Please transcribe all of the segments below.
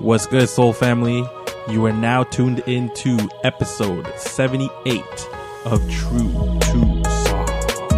What's good, Soul Family? You are now tuned into episode 78 of True to Songs.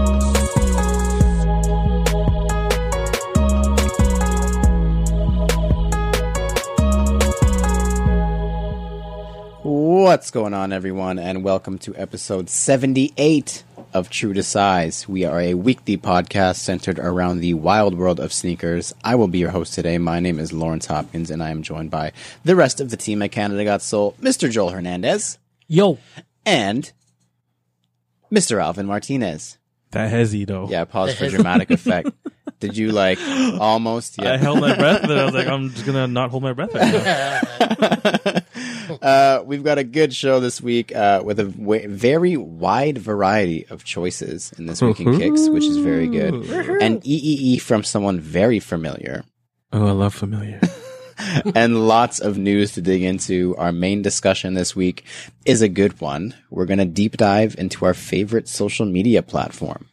What's going on, everyone, and welcome to episode 78 of True to Size. We are a weekly podcast centered around the wild world of sneakers. I will be your host today. My name is Lawrence Hopkins, and I am joined by the rest of the team at Canada Got Soul, Mr. Joel Hernandez. Yo. And Mr. Alvin Martinez. That hezzy, though. Yeah, pause for dramatic effect. Did you, almost? Yeah. I held my breath, but I was like, I'm just going to not hold my breath right now. We've got a good show this week with a very wide variety of choices in This Week in Kicks, which is very good. And EEE from someone very familiar. Oh, I love familiar. And lots of news to dig into. Our main discussion this week is a good one. We're going to deep dive into our favorite social media platform.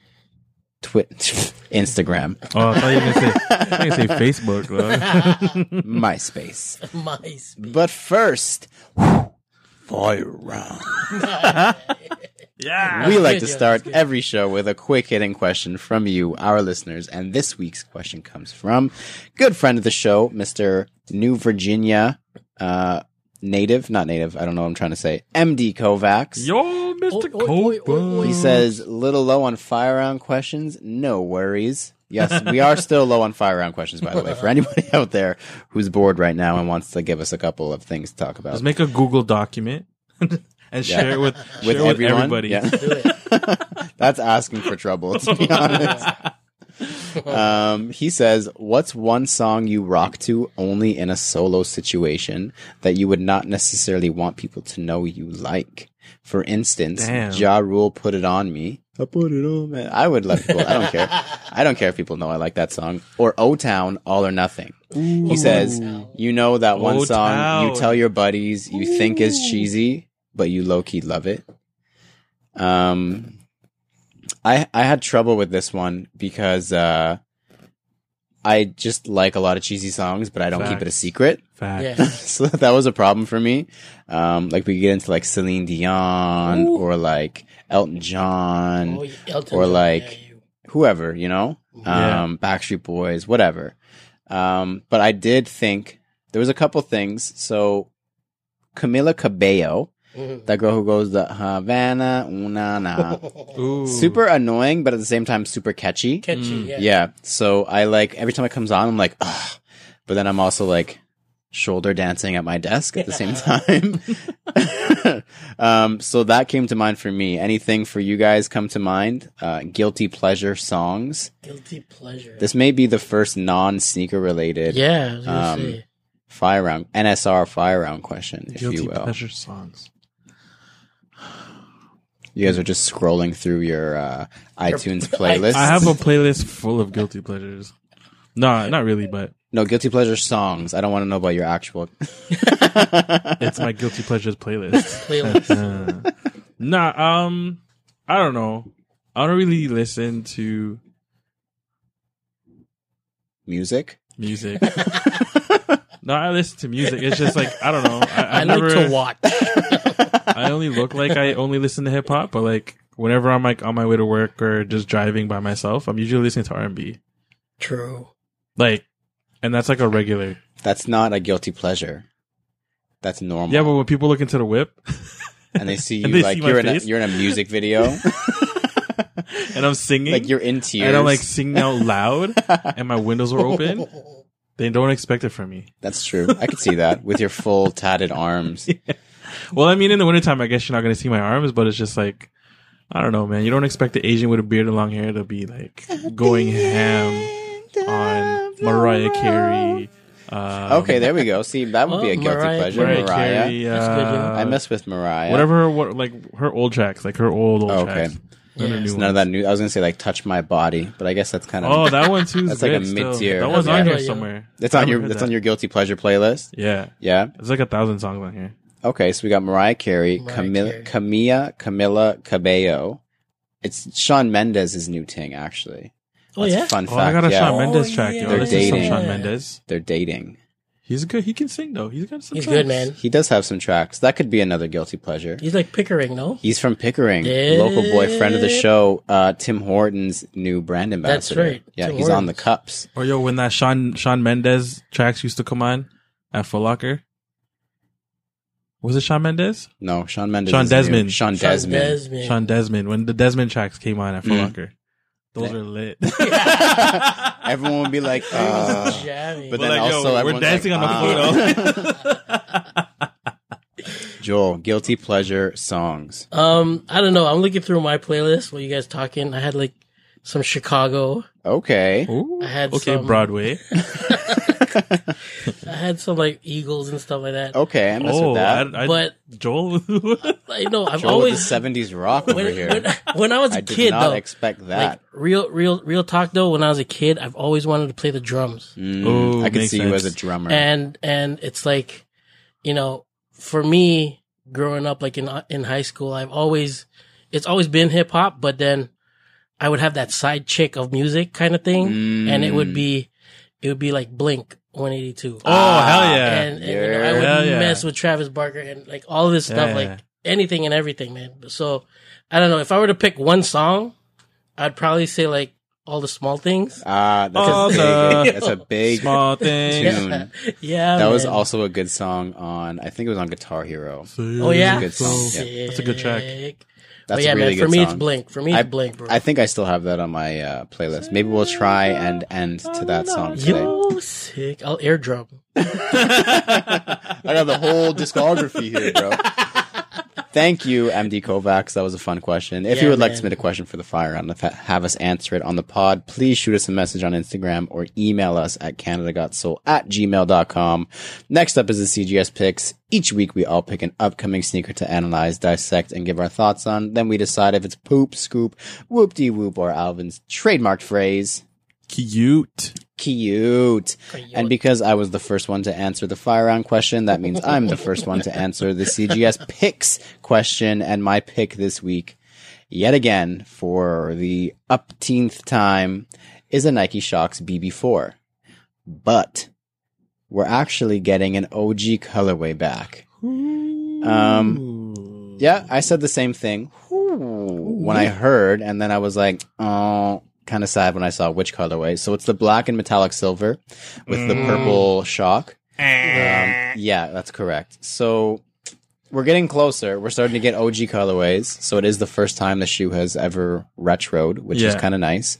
Instagram. Oh, I thought you were going to say Facebook. MySpace. MySpace. But first, fire round. Yeah. We like to start every show with a quick hitting question from you, our listeners. And this week's question comes from good friend of the show, Mr. New Virginia, native, not native, I don't know what I'm trying to say, MD Kovacs. Yo, Mr. Kovacs. He says, little low on fire round questions. No worries. Yes, we are still low on fire round questions, by the way, for anybody out there who's bored right now and wants to give us a couple of things to talk about. Just make a Google document and share it with everybody. Yeah. Do it. That's asking for trouble, to be honest. He says, what's one song you rock to only in a solo situation that you would not necessarily want people to know you like? For instance, Ja Rule, Put It On Me. I put it on, man. I would let people, I don't care. I don't care if people know I like that song. Or O-Town, All or Nothing. Ooh. He says, you know that one O-Town. song you tell your buddies you think is cheesy, but you low-key love it. I had trouble with this one because I just like a lot of cheesy songs, but I don't keep it a secret. Yeah. So that was a problem for me. We get into Celine Dion or Elton John whoever, Backstreet Boys, whatever. But I did think there was a couple things. So Camila Cabello, that girl who goes the Havana, una na. Super annoying, but at the same time super catchy. Yeah. So I every time it comes on, I'm like, ugh. But then I'm also shoulder dancing at my desk at the same time. So that came to mind for me. Anything for you guys come to mind? Guilty pleasure songs. Guilty pleasure. This may be the first non-sneaker related. Yeah, I was gonna say. Fire round, NSR fire round question, if Guilty you will. pleasure songs. You guys are just scrolling through your iTunes playlist. I have a playlist full of guilty pleasures. No, not really, but no, guilty pleasure songs. I don't want to know about your actual. It's my guilty pleasures playlist. I don't know. I don't really listen to music. No, I listen to music. It's just I don't know. I like to watch. I only look like I only listen to hip hop, but whenever I'm on my way to work or just driving by myself, I'm usually listening to R&B. True. And that's a regular. That's not a guilty pleasure. That's normal. Yeah, but when people look into the whip and they see you you're in a music video and I'm singing, you're in tears, and I'm singing out loud, and my windows are open. They don't expect it from me. That's true. I could see that with your full tatted arms. Yeah. Well, I mean, in the wintertime, I guess you're not going to see my arms, but it's just I don't know, man. You don't expect the Asian with a beard and long hair to be going ham on Mariah Carey. Okay, there we go. See, that would be a guilty pleasure. Mariah. Carey, That's good, yeah. I mess with Mariah. Whatever, her old tracks, her old tracks. It's none of that new. I was gonna say Touch My Body, but I guess that's kind of. Oh, that one too. That's a mid-tier. That one's on here somewhere. It's on your guilty pleasure playlist. Yeah. It's 1,000 songs on here. Okay, so we got Mariah Carey, Camila Cabello. It's Shawn Mendes' new thing, actually. Oh, yeah? Fun fact. I got a Shawn Mendes track, yo. They're This dating. is some Shawn Mendes. They're dating. He's good. He can sing though. He's got some. He's tracks. good, man. He does have some tracks. That could be another guilty pleasure. He's like Pickering, no? He's from Pickering, Yeah. local boy, friend of the show. Tim Horton's new brand ambassador. right. Yeah, Tim he's on the Hortons. cups. Or yo, when that Sean Mendes tracks used to come on at Foot Locker. Was it Sean Mendes? No, Sean Mendes. Sean is new. Desmond. Sean Desmond. Sean Desmond. When the Desmond tracks came on at Foot Locker. Those Yeah. are lit. Everyone would be like, Jamming. but But then like, also yo, we're everyone's dancing like, on the floor. Joel, guilty pleasure songs. I don't know. I'm looking through my playlist while you guys talking. I had like some Chicago. Okay. Ooh, I had okay, some- Broadway. I had some like Eagles and stuff like that. Okay, I mess Oh, with that. But Joel. I know I've Joel always with the 70s rock over here. when I was a I did kid not though. expect Like that. real talk though. When I was a kid, I've always wanted to play the drums, Ooh, I could makes see you as sense. a drummer. and it's like, you know, for me growing up, like in high school, it's always been hip hop, but then I would have that side chick of music kind of thing, and it would be like Blink 182. Oh, hell yeah. And you know, I would Hell yeah. mess with Travis Barker and like all this stuff, Yeah. like anything and everything, man. So I don't know if I were to pick one song, I'd probably say like All the Small Things. That's All a the big, that's a big Small thing. tune. Yeah, That was man. also a good song on, I think it was on Guitar Hero. Oh yeah, a good song, yeah. Sick. That's a good track. That's But yeah, a really man. For good me, song. it's Blink. For me, it's Blink, bro. I think I still have that on my playlist. Maybe we'll try and end to that song today. Yo, sick. I'll air drum. I got the whole discography here, bro. Thank you, MD Kovacs. That was a fun question. If Yeah, you would like to man. submit a question for the fire round, have us answer it on the pod, please shoot us a message on Instagram or email us at canadagotssoul@gmail.com. Next up is the CGS picks. Each week we all pick an upcoming sneaker to analyze, dissect, and give our thoughts on. Then we decide if it's poop, scoop, whoop-de-whoop, or Alvin's trademarked phrase, Cute. cute. And because I was the first one to answer the fire round question, that means I'm the first one to answer the CGS picks question. And my pick this week, yet again, for the upteenth time, is a Nike Shox BB4. But we're actually getting an OG colorway back. Yeah, I said the same thing when I heard, and then I was like, oh, kind of sad when I saw which colorway. So it's the black and metallic silver with the purple shock. Yeah, that's correct. So we're getting closer. We're starting to get OG colorways. So it is the first time the shoe has ever retroed, which is Yeah. kind of nice.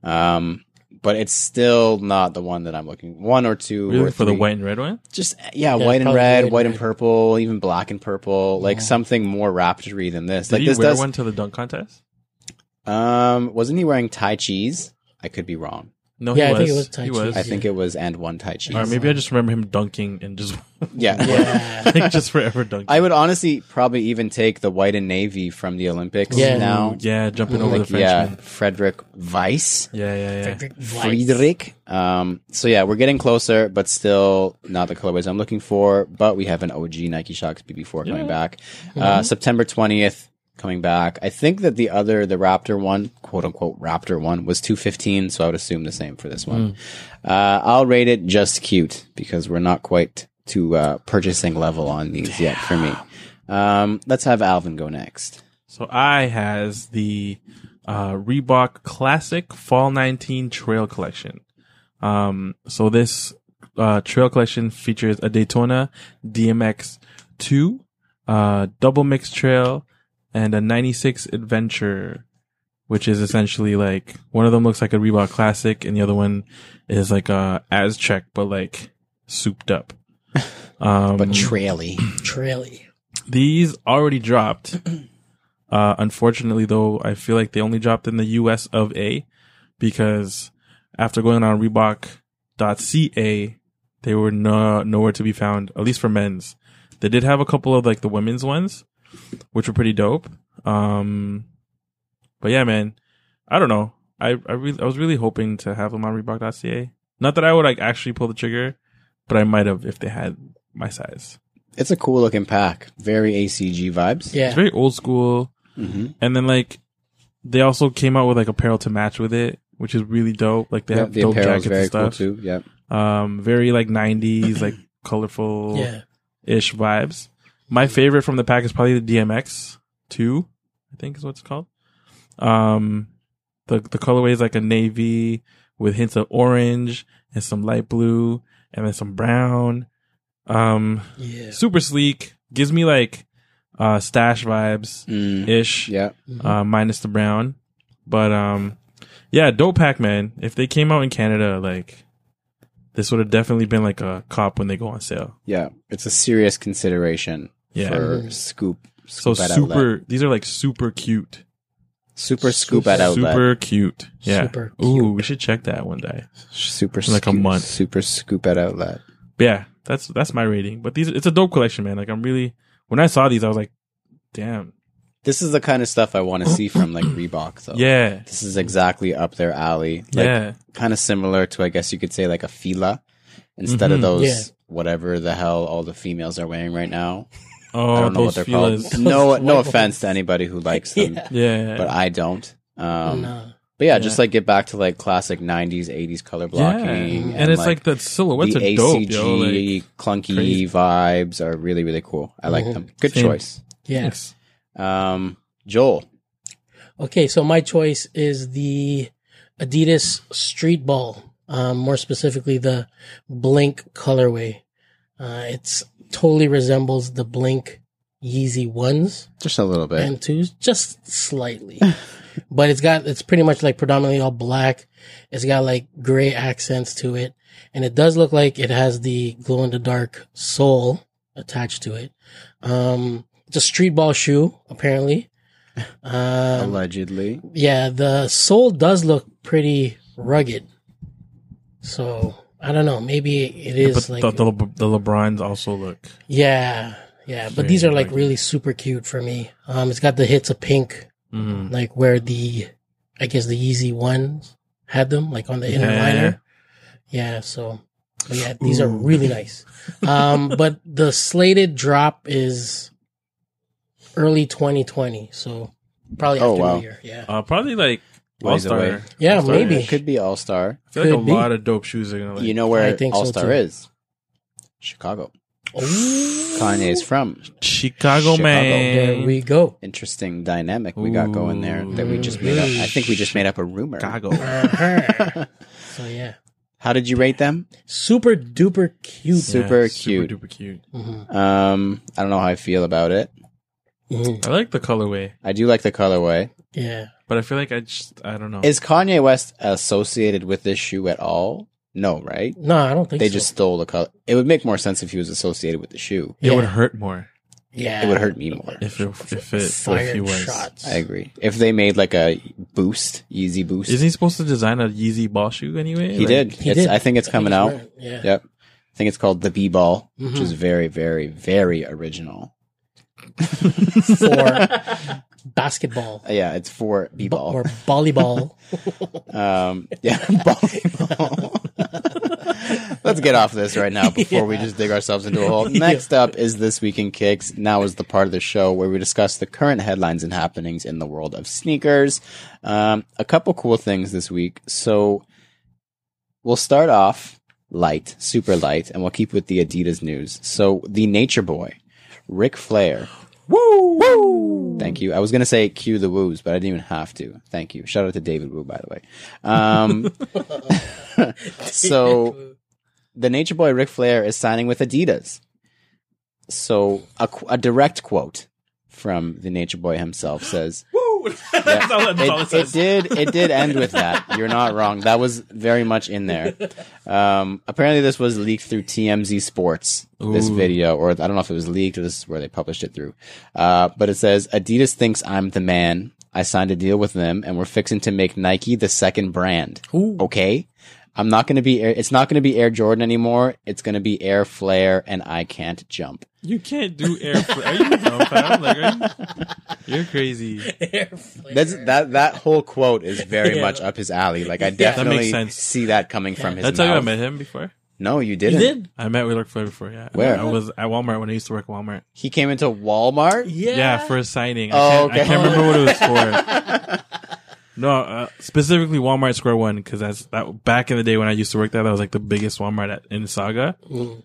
But it's still not the one that I'm looking. One or two Really? or For the three. white and red one? Just white and probably red, white white and and purple, even black and purple, like something more raptory than this. Did Like he this wear does. one to the dunk contest? Wasn't he wearing Tai Chi's? I could be wrong. No, Yeah, he I was. think it was Tai He Chi. was. I think it was and one Tai Chi. Or maybe I just remember him dunking and just Yeah. Yeah. like just forever dunking. I would honestly probably even take the white and navy from the Olympics Yeah. now. Yeah, jumping over the Like, yeah, Frenchman. Frederick Weiss. Yeah. Friedrich. So yeah, we're getting closer, but still not the colorways I'm looking for. But we have an OG Nike Shox BB4 coming back. September 20th coming back. I think that the Raptor one, quote unquote Raptor one, was 215. So I would assume the same for this one. I'll rate it just cute because we're not quite to purchasing level on these yet for me. Let's have Alvin go next. So I has the Reebok Classic Fall 19 Trail Collection. So this trail collection features a Daytona DMX 2, double mix trail, and a 96 Adventure, which is essentially like one of them looks like a Reebok Classic and the other one is like a Aztec, but like souped up. But traily. Traily. These already dropped. Unfortunately, though, I feel like they only dropped in the US of A because after going on Reebok.ca, they were nowhere to be found, at least for men's. They did have a couple of like the women's ones, which were pretty dope. But yeah, man, I don't know. I was really hoping to have them on Reebok.ca. Not that I would like actually pull the trigger, but I might have if they had my size. It's a cool looking pack. Very ACG vibes. Yeah. It's very old school. Mm-hmm. And then like they also came out with like apparel to match with it, which is really dope. Like they have The dope apparel is jackets very and cool stuff. too. Yep. Very like 90s, like colorful Yeah. ish vibes. My favorite from the pack is probably the DMX 2, I think is what it's called. The colorway is like a navy with hints of orange and some light blue and then some brown. Yeah. Super sleek. Gives me like stash vibes ish. Yeah. Minus the brown. But yeah, dope pack, man. If they came out in Canada, like this would have definitely been like a cop when they go on sale. Yeah. It's a serious consideration Yeah. for scoop So at super, outlet. these are like super cute. Super scoop at outlet. Super cute. Yeah. Super Ooh, cute. we should check that one day. Super like a month. Super scoop at outlet. But yeah, that's my rating. But it's a dope collection, man. Like when I saw these, I was like, damn. This is the kind of stuff I want to see from like Reebok though. Yeah. This is exactly up their alley. Like, Yeah. kind of similar to, I guess you could say, like a Fila instead of those Yeah. whatever the hell all the females are wearing right now. Oh, I don't know what those they're called. feelers. No offense to anybody who likes them, Yeah. Yeah. but I don't. No. But yeah, Yeah. just like get back to like classic 90s, 80s color blocking. And it's like the silhouettes the are dope, ACG yo. Like, clunky crazy. vibes are really, really cool. I like them. Good Same. choice. Yeah. thanks. Joel. Okay, so my choice is the Adidas Street Ball. More specifically, the Blink colorway. It's totally resembles the Blink Yeezy 1s Just a little bit. and 2s, just slightly. But it's pretty much like predominantly all black. It's got like gray accents to it. And it does look like it has the glow in the dark sole attached to it. It's a street ball shoe, apparently. Allegedly. Yeah, the sole does look pretty rugged. So I don't know. Maybe it is But like the LeBrons also look. yeah. But Very these are like rugged. really super cute for me. It's got the hits of pink, like where I guess the Yeezy ones had them, like on the inner liner. Yeah. So but yeah, these are really nice. But the slated drop is early 2020. So probably Oh, after wow. New Year. Yeah. Probably like All Ways away. Star. Yeah, All-Star. maybe. It could be All Star. I feel like Could a be. lot of dope shoes are gonna like. You know I where think so, All Star too. is? Chicago. Kanye's from. Chicago, man. There we go. Interesting dynamic we got going there that we just made up. I think we just made up a rumor. Chicago. Uh-huh. So yeah, How did you rate them? super duper cute. Super Yeah, cute. Super duper cute. Mhm. I don't know how I feel about it. Mhm. I like the colorway, I do like the colorway. Yeah. but I feel like I don't know. Is Kanye West associated with this shoe at all? No, right? No, I don't think They so. just stole the color. It would make more sense if he was associated with the shoe. It Yeah. would hurt more Yeah. It would hurt me more. if he Fired was. shots. I agree. If they made like a boost, Yeezy boost. Isn't he supposed to design a Yeezy ball shoe anyway? He Like, did. He It's, did. I think it's coming he's out. wearing- Yeah. Yep. I think it's called the B-Ball, which Mhm. is very, very, very original. For basketball Yeah, it's for B-Ball. or volleyball. Yeah, volleyball. Let's get off this right now before we just dig ourselves into a hole. Next up is This Week in Kicks. Now is the part of the show where we discuss the current headlines and happenings in the world of sneakers. A couple cool things this week. So we'll start off light, super light, and we'll keep with the Adidas news. So the Nature Boy, Ric Flair. Woo! Thank you. I was going to say cue the woos, but I didn't even have to. Thank you. Shout out to David Wu, by the way. So the Nature Boy Ric Flair is signing with Adidas. So a direct quote from the Nature Boy himself says, Woo! That's all it says. it did end with that. You're not wrong. That was very much in there. Apparently this was leaked through TMZ Sports, this Ooh. video, or I don't know if it was leaked or this is where they published it through. But it says, Adidas thinks I'm the man. I signed a deal with them and we're fixing to make Nike the second brand. Ooh. Okay. It's not going to be Air Jordan anymore. It's going to be Air Flare and I Can't Jump. You can't do air. Are you dumb, fam? Like, you're crazy. That whole quote is very Yeah. much up his alley. Like I That definitely makes sense. see that coming from his Did I tell you I mouth. met him before? No, you You didn't. did? I met with Ric Flair before. Yeah. Where? I was at Walmart when I used to work at Walmart. He came into Walmart. Yeah, for a signing. Oh, I can't remember what it was for. for. No, specifically Walmart Square One because that back in the day when I used to work there, that was like the biggest Walmart in Saga. Mm.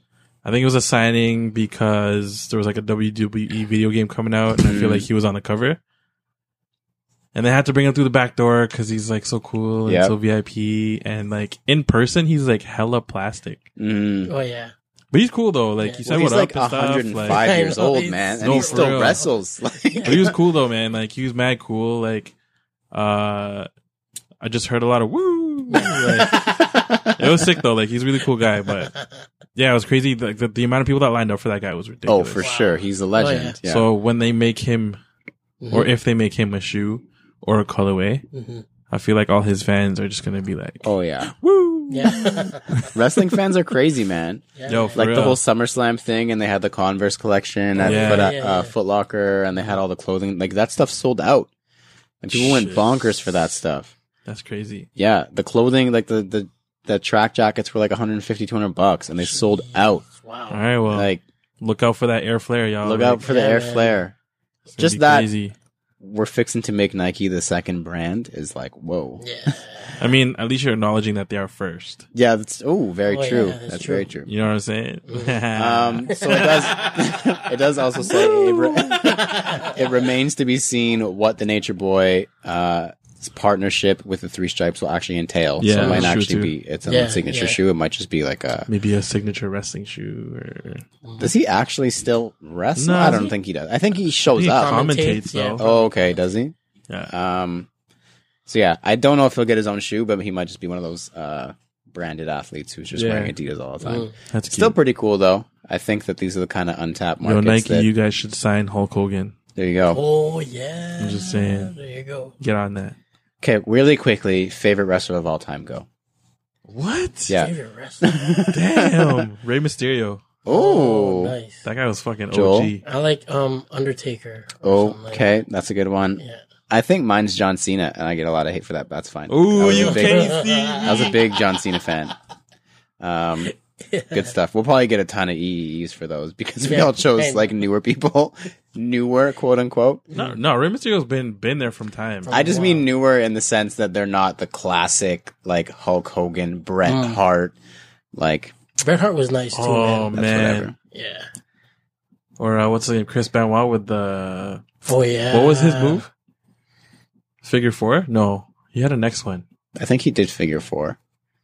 I think it was a signing because there was like a WWE video game coming out, and I feel like he was on the cover. And they had to bring him through the back door because he's like so cool and so VIP. And like in person, he's like hella plastic. Oh yeah. But he's cool though. Like he said, he's what like up and 105 stuff. Like, years old, man, and No, he for still real. wrestles. but he was cool though, man. Like he was mad cool. Like, I just heard a lot of woo. Like, it was sick though. Like he's a really cool guy. But yeah, it was crazy. Like the amount of people that lined up for that guy was ridiculous. Oh, for sure, he's a legend. Yeah. So when they make him, or if they make him a shoe or a colorway, I feel like all his fans are just gonna be like, oh yeah, woo. Yeah. wrestling fans are crazy, man. Yo, for Like real. the whole SummerSlam thing, and they had the Converse collection at Foot Locker, and they had all the clothing. Like that stuff sold out, and people went bonkers for that stuff. That's crazy. Yeah, the clothing, like the track jackets were like $150, $200, and they sold out. Wow. All right, well, Like, look out for that air flare, y'all. look Like, out for the Air man. Flare. it's gonna Just be that crazy. we're fixing to make Nike the second brand is like, whoa. Yeah. I mean, at least you're acknowledging that they are first. Yeah, that's very Oh, true. yeah, that's that's true. very true. You know what I'm saying? So it does. It does also say it remains to be seen what the Nature Boy partnership with the Three Stripes will actually entail. Yeah, so it might that's true, actually too. be its own Yeah, signature yeah. shoe. It might just be like a. Maybe a signature wrestling shoe. Or Does he actually still wrestle? No, I does don't he? think he does. I think he shows he up. commentates Yeah. though. Oh, okay. Does he? Yeah. So yeah, I don't know if he'll get his own shoe, but he might just be one of those branded athletes who's just Yeah. wearing Adidas all the time. That's Still cute. pretty cool though. I think that these are the kind of untapped Yo, markets. Nike, that, you guys should sign Hulk Hogan. there you go. Oh yeah. I'm just saying. There you go. Get on that. Okay, really quickly, favorite wrestler of all time, go. What? Yeah. Favorite wrestler. Damn. Rey Mysterio. Oh, Nice. That guy was fucking Joel? OG. I like Undertaker. or something like okay, that's a good one. that. Yeah. I think mine's John Cena, and I get a lot of hate for that, but that's fine. Ooh, I was you a big, can't see. I was a big John Cena fan. Good stuff. We'll probably get a ton of EEs for those because we Yeah, all chose and- like newer people, newer quote unquote. No, Rey Mysterio's been there from time. I just mean newer in the sense that they're not the classic like Hulk Hogan, Bret Hart, like Bret Hart was nice too, Oh man. that's man. whatever. Yeah. Or what's the name? Chris Benoit with the Oh yeah. what was his move? Figure four? No, he had a next one. I think he did figure 4.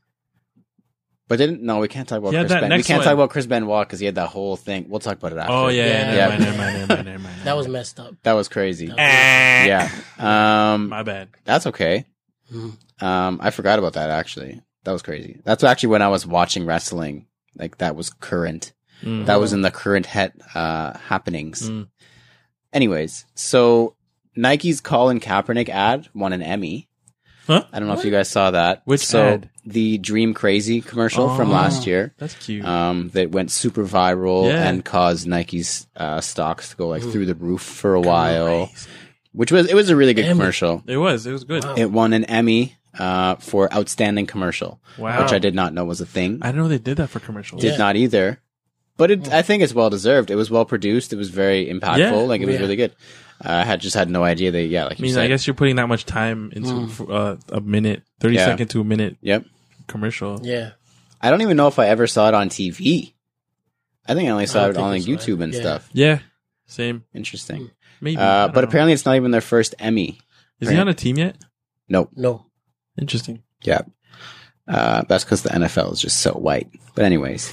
But we can't talk about He had Chris that Benoit. We next can't one. talk about Chris Benoit because he had that whole thing. We'll talk about it after. Oh yeah, Yeah. never mind. That was messed up. That was crazy. That Yeah. My bad. That's okay. Mhm. I forgot about that actually. That was crazy. That's actually when I was watching wrestling. Like that was current. Mm. That was in the current happenings. Mm. Anyways, so Nike's Colin Kaepernick ad won an Emmy. Huh? I don't know if you guys saw that. Which so ad? The Dream Crazy commercial from Oh. last year. That's cute. That went super viral Yeah. and caused Nike's stocks to go like through the roof for a while. It was a really good Emmy. commercial. It was good. Wow. It won an Emmy for outstanding commercial, Wow. which I did not know was a thing. I didn't know they did that for commercials. Did Yeah. not either. But I think it's well deserved. It was well produced. It was very impactful. Yeah. Like it was Yeah. really good. I had no idea that. Yeah, like I you mean, said. I guess you're putting that much time into a minute, 30 Yeah. second to a minute Yep. commercial. Yeah. I don't even know if I ever saw it on TV. I think I only saw I it don't on think like so. YouTube and Yeah. stuff. Yeah, same. Interesting. Maybe. I don't But know. apparently, it's not even their first Emmy. Is he on a team yet? Nope. No. Interesting. Yeah. That's because the NFL is just so white. But anyways,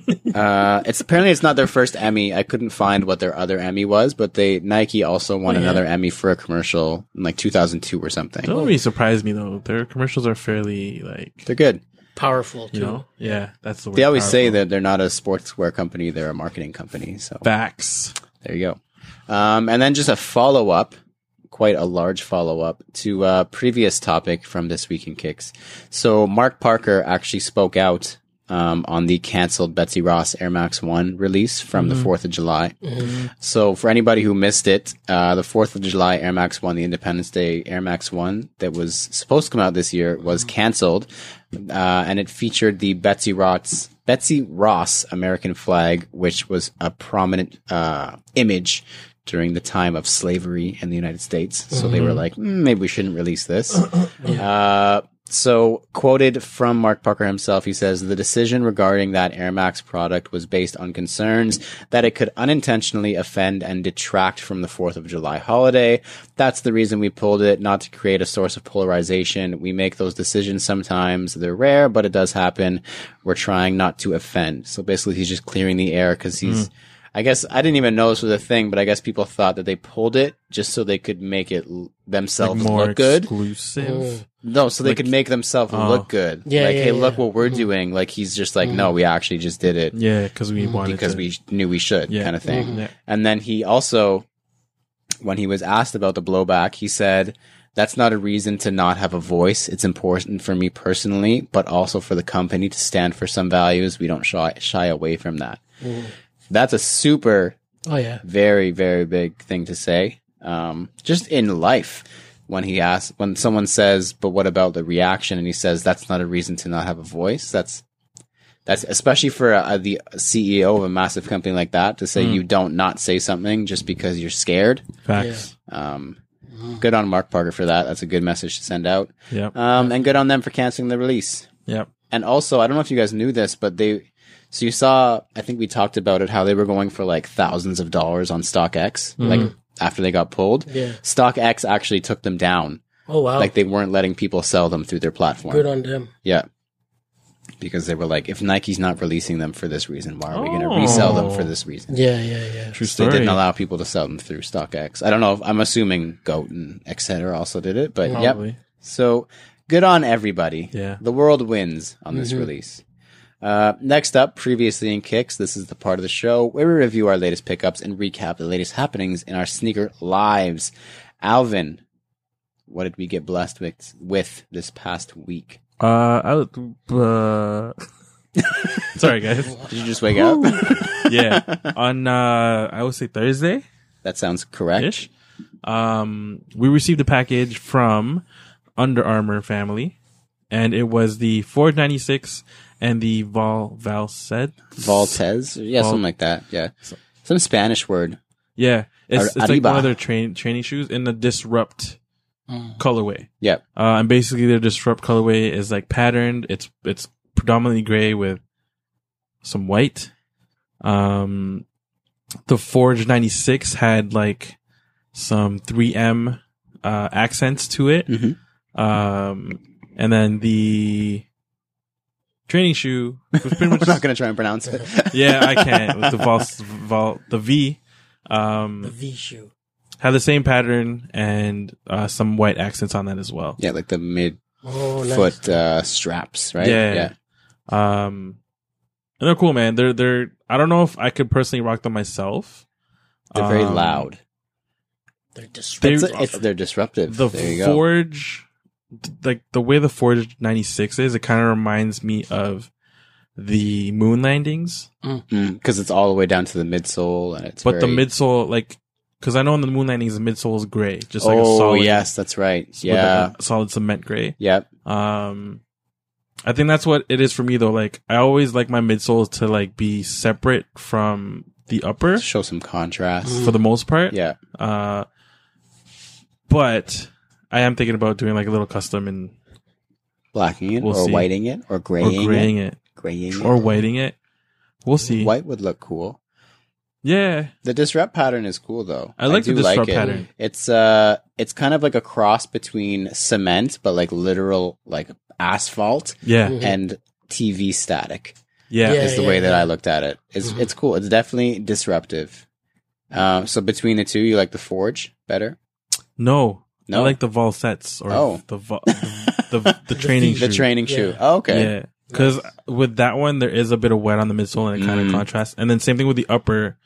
it's not their first Emmy. I couldn't find what their other Emmy was, but Nike also won Oh, yeah. another Emmy for a commercial in like 2002 or something. That don't really surprise me though. Their commercials are fairly like, They're good. Powerful too. you know, yeah, that's the word. They always say powerful. that they're not a sportswear company; they're a marketing company. So Facts. there you go. And then just a follow up, quite a large follow up to a previous topic from This Week in Kicks. So Mark Parker actually spoke out on the canceled Betsy Ross Air Max 1 release from the 4th of July. So for anybody who missed it, the 4th of July Air Max 1, the Independence Day Air Max 1 that was supposed to come out this year was canceled. And it featured the Betsy Ross American flag, which was a prominent image during the time of slavery in the United States. So they were like, maybe we shouldn't release this. So, quoted from Mark Parker himself, he says, the decision regarding that Air Max product was based on concerns that it could unintentionally offend and detract from the 4th of July holiday. That's the reason we pulled it, not to create a source of polarization. We make those decisions sometimes. They're rare, but it does happen. We're trying not to offend. So basically, he's just clearing the air because he's... I guess I didn't even know this was a thing, but I guess people thought that they pulled it just so they could make it themselves more look good. exclusive. No, so they could make themselves look good. Yeah, like, yeah, hey, yeah. look what we're doing. Like, he's just like, no, we actually just did it Yeah, because we wanted because to. we knew we should, Yeah. kind of thing. Yeah. And then he also, when he was asked about the blowback, he said, that's not a reason to not have a voice. It's important for me personally, but also for the company to stand for some values. We don't shy away from that. That's a super... Oh yeah. very, very big thing to say. Just in life, when someone says, but what about the reaction? And he says, that's not a reason to not have a voice. That's especially for the CEO of a massive company like that to say you don't not say something just because you're scared. Facts. Good on Mark Parker for that. That's a good message to send out. Yep. And good on them for canceling the release. Yep. And also, I don't know if you guys knew this, but so you saw, I think we talked about it, how they were going for like thousands of dollars on StockX, like after they got pulled. Yeah. StockX actually took them down. Oh wow. Like they weren't letting people sell them through their platform. Good on them. Yeah. Because they were like, if Nike's not releasing them for this reason, why are we going to resell them for this reason? Yeah, yeah, yeah. True They story. didn't allow people to sell them through StockX. I don't know. I'm assuming Goat and etc. also did it, but Probably. yep. So good on everybody. Yeah. The world wins on this release. Next up, previously in Kicks, this is the part of the show where we review our latest pickups and recap the latest happenings in our sneaker lives. Alvin, what did we get blessed with this past week? Sorry, guys. Did you just wake up? Yeah. On, I would say Thursday. That sounds correct. Ish. We received a package from Under Armour family, and it was the Forge 96 and the Valced. Valtez? Yeah, something like that. Yeah. Some Spanish word. Yeah. It's like Arriba. one of their training shoes in the Disrupt colorway. Yep. And basically their Disrupt colorway is like patterned. It's predominantly gray with some white. The Forge 96 had like some 3M accents to it. And then the training shoe was pretty much We're not going to try and pronounce it. yeah, I can't. With the V The V shoe. had the same pattern and some white accents on that as well. Yeah, like the mid Oh, nice. foot straps, right? Yeah. And they're cool, man. They're I don't know if I could personally rock them myself. They're very loud. They're disruptive. They're disruptive. The there you go. Forge, like the way the Forge 96 is, it kind of reminds me of the moon landings, Because it's all the way down to the midsole, and it's but the very... midsole, like, because I know in the moon landings the midsole is gray, just like a Oh, solid, yes, that's right. with Yeah. a solid cement gray. Yep. I think that's what it is for me though. Like, I always like my midsoles to like be separate from the upper Show some contrast. for the most part. Yeah. But I am thinking about doing like a little custom and Blacking it, We'll or see. whiting it, or or graying, graying it Graying it. or whiting it. We'll see. White would look cool. Yeah, The disrupt pattern is cool though. I like the do disrupt it. pattern. It's kind of like a cross between cement, but like literal like asphalt yeah, and TV static yeah. Yeah. is the way that I looked at it. It's cool. It's definitely disruptive. So between the two, you like the Forge better? No, No? I like the vol sets or Oh. the training The shoe. training shoe. Yeah. Oh, okay. Yeah, because with that one there is a bit of wet on the midsole and it kind of contrasts. And then same thing with the upper,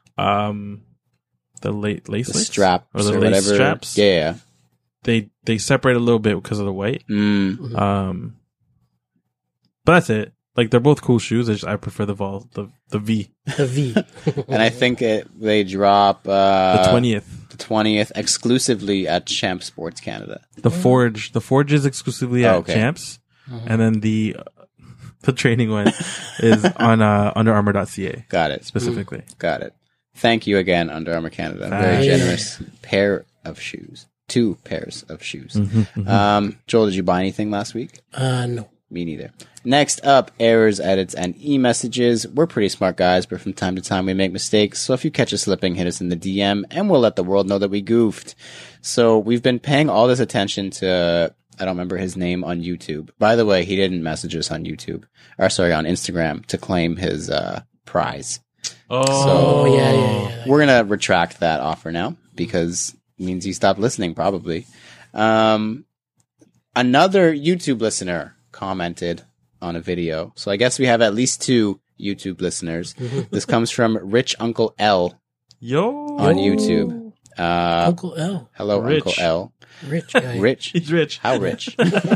the lace The laces? straps or the or lace whatever. straps. Yeah. They separate a little bit because of the white. Mm. But that's it. Like, they're both cool shoes. I prefer the V. The V. And I think they drop The 20th. the 20th exclusively at Champ Sports Canada. The Forge is exclusively at okay. Champs. And then the training one is on underarmour.ca Got it. specifically. Got it. Thank you again, Under Armour Canada. Very Thanks. generous pair of shoes. 2 pairs of shoes. Mm-hmm, Joel, did you buy anything last week? No. Me neither. Next up, errors, edits, and e-messages. We're pretty smart guys, but from time to time we make mistakes. So if you catch us slipping, hit us in the DM, and we'll let the world know that we goofed. So we've been paying all this attention to, I don't remember his name on YouTube. By the way, he didn't message us on YouTube, on Instagram to claim his prize. Oh, yeah. We're going to retract that offer now because it means he stopped listening probably. Another YouTube listener commented on a video. So I guess we have at least 2 YouTube listeners. This comes from Rich Uncle L Yo. on YouTube. Uncle L. Hello, Rich. Uncle L. Rich guy. Rich. He's rich. How rich?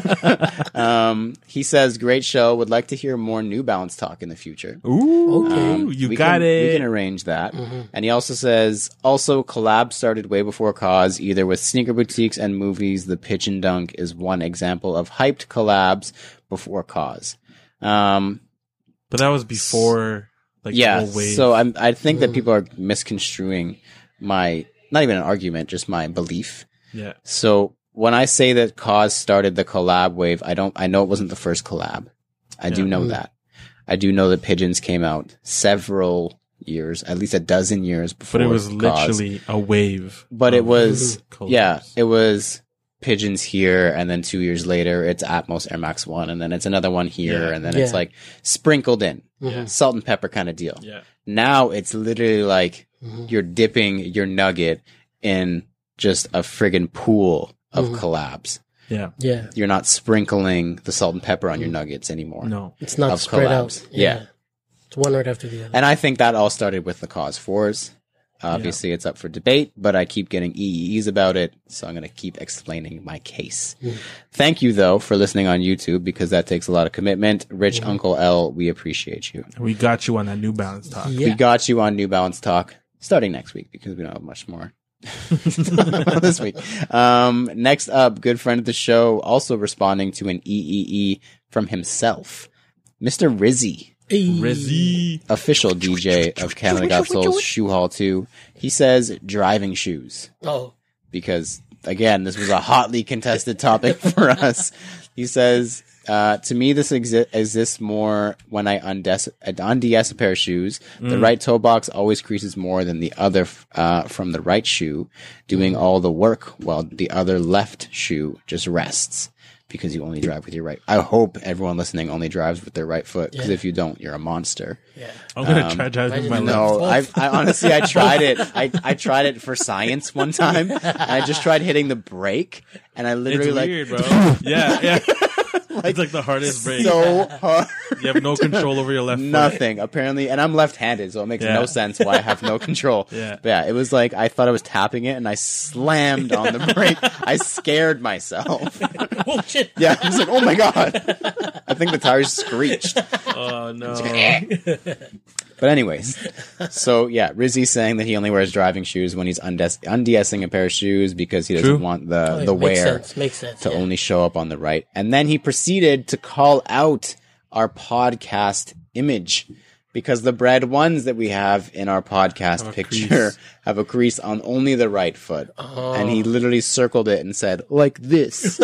He says, great show. Would like to hear more New Balance talk in the future. Ooh, Okay. you We got can, it. We can arrange that. And he also says, also collabs started way before Cause, either with sneaker boutiques and movies. The Pigeon Dunk is one example of hyped collabs before Cause. But that was before, like, Yeah. the whole wave. So I think that people are misconstruing my, not even an argument, just my belief. yeah. So when I say that Cause started the collab wave, I know it wasn't the first collab. I do know that. I do know that Pigeons came out several years, at least a dozen years before. But it was Cause. literally a wave. But it of was, collabs. yeah, it was Pigeons here, and then 2 years later, it's Atmos Air Max 1, and then it's another one here, Yeah. and then it's Yeah. like sprinkled in. Yeah. Salt and pepper kind of deal. Yeah. Now it's literally like you're dipping your nugget in just a friggin' pool of collabs. Yeah. Yeah. You're not sprinkling the salt and pepper on your nuggets anymore. No. It's not Of spread collabs. out. Yeah. It's one right after the other. And I think that all started with the Cause 4s. Obviously, it's up for debate, but I keep getting EEEs about it, so I'm going to keep explaining my case. Thank you, though, for listening on YouTube, because that takes a lot of commitment. Rich Uncle L, we appreciate you. We got you on that New Balance talk. Yeah. We got you on New Balance Talk starting next week, because we don't have much more this week. Next up, good friend of the show, also responding to an EEE from himself, Mr. Rizzy. Rizzy. Official DJ of Canada Got Souls Shoe Hall 2. He says driving shoes Oh. because, again, this was a hotly contested topic for us. He says, to me, this exists more when I undes a pair of shoes. The right toe box always creases more than the other from the right shoe, doing all the work while the other left shoe just rests. Because you only drive with your right. I hope everyone listening only drives with their right foot. Because if you don't, you're a monster. Yeah. I'm going to try driving with my imagine left. No, I honestly, I tried it. I tried it for science one time. And I just tried hitting the brake, and I It's literally weird, bro. Yeah. It's like the hardest break. so hard. You have no control over your left foot. Nothing apparently, and I'm left-handed, so it makes no sense why I have no control. Yeah. But yeah, it was like I thought I was tapping it, and I slammed on the brake. I scared myself. Oh, shit. Yeah, I was like, oh my god, I think the tires screeched. Oh, no. But anyways, so yeah, Rizzy's saying that he only wears driving shoes when he's undesing a pair of shoes because he doesn't True. want Oh, the makes wear sense. Makes sense. to yeah. only show up on the right. And then he proceeded to call out our podcast image because the bread ones that we have in our podcast Have a picture crease. have a crease on only the right foot. And he literally circled it and said, like this.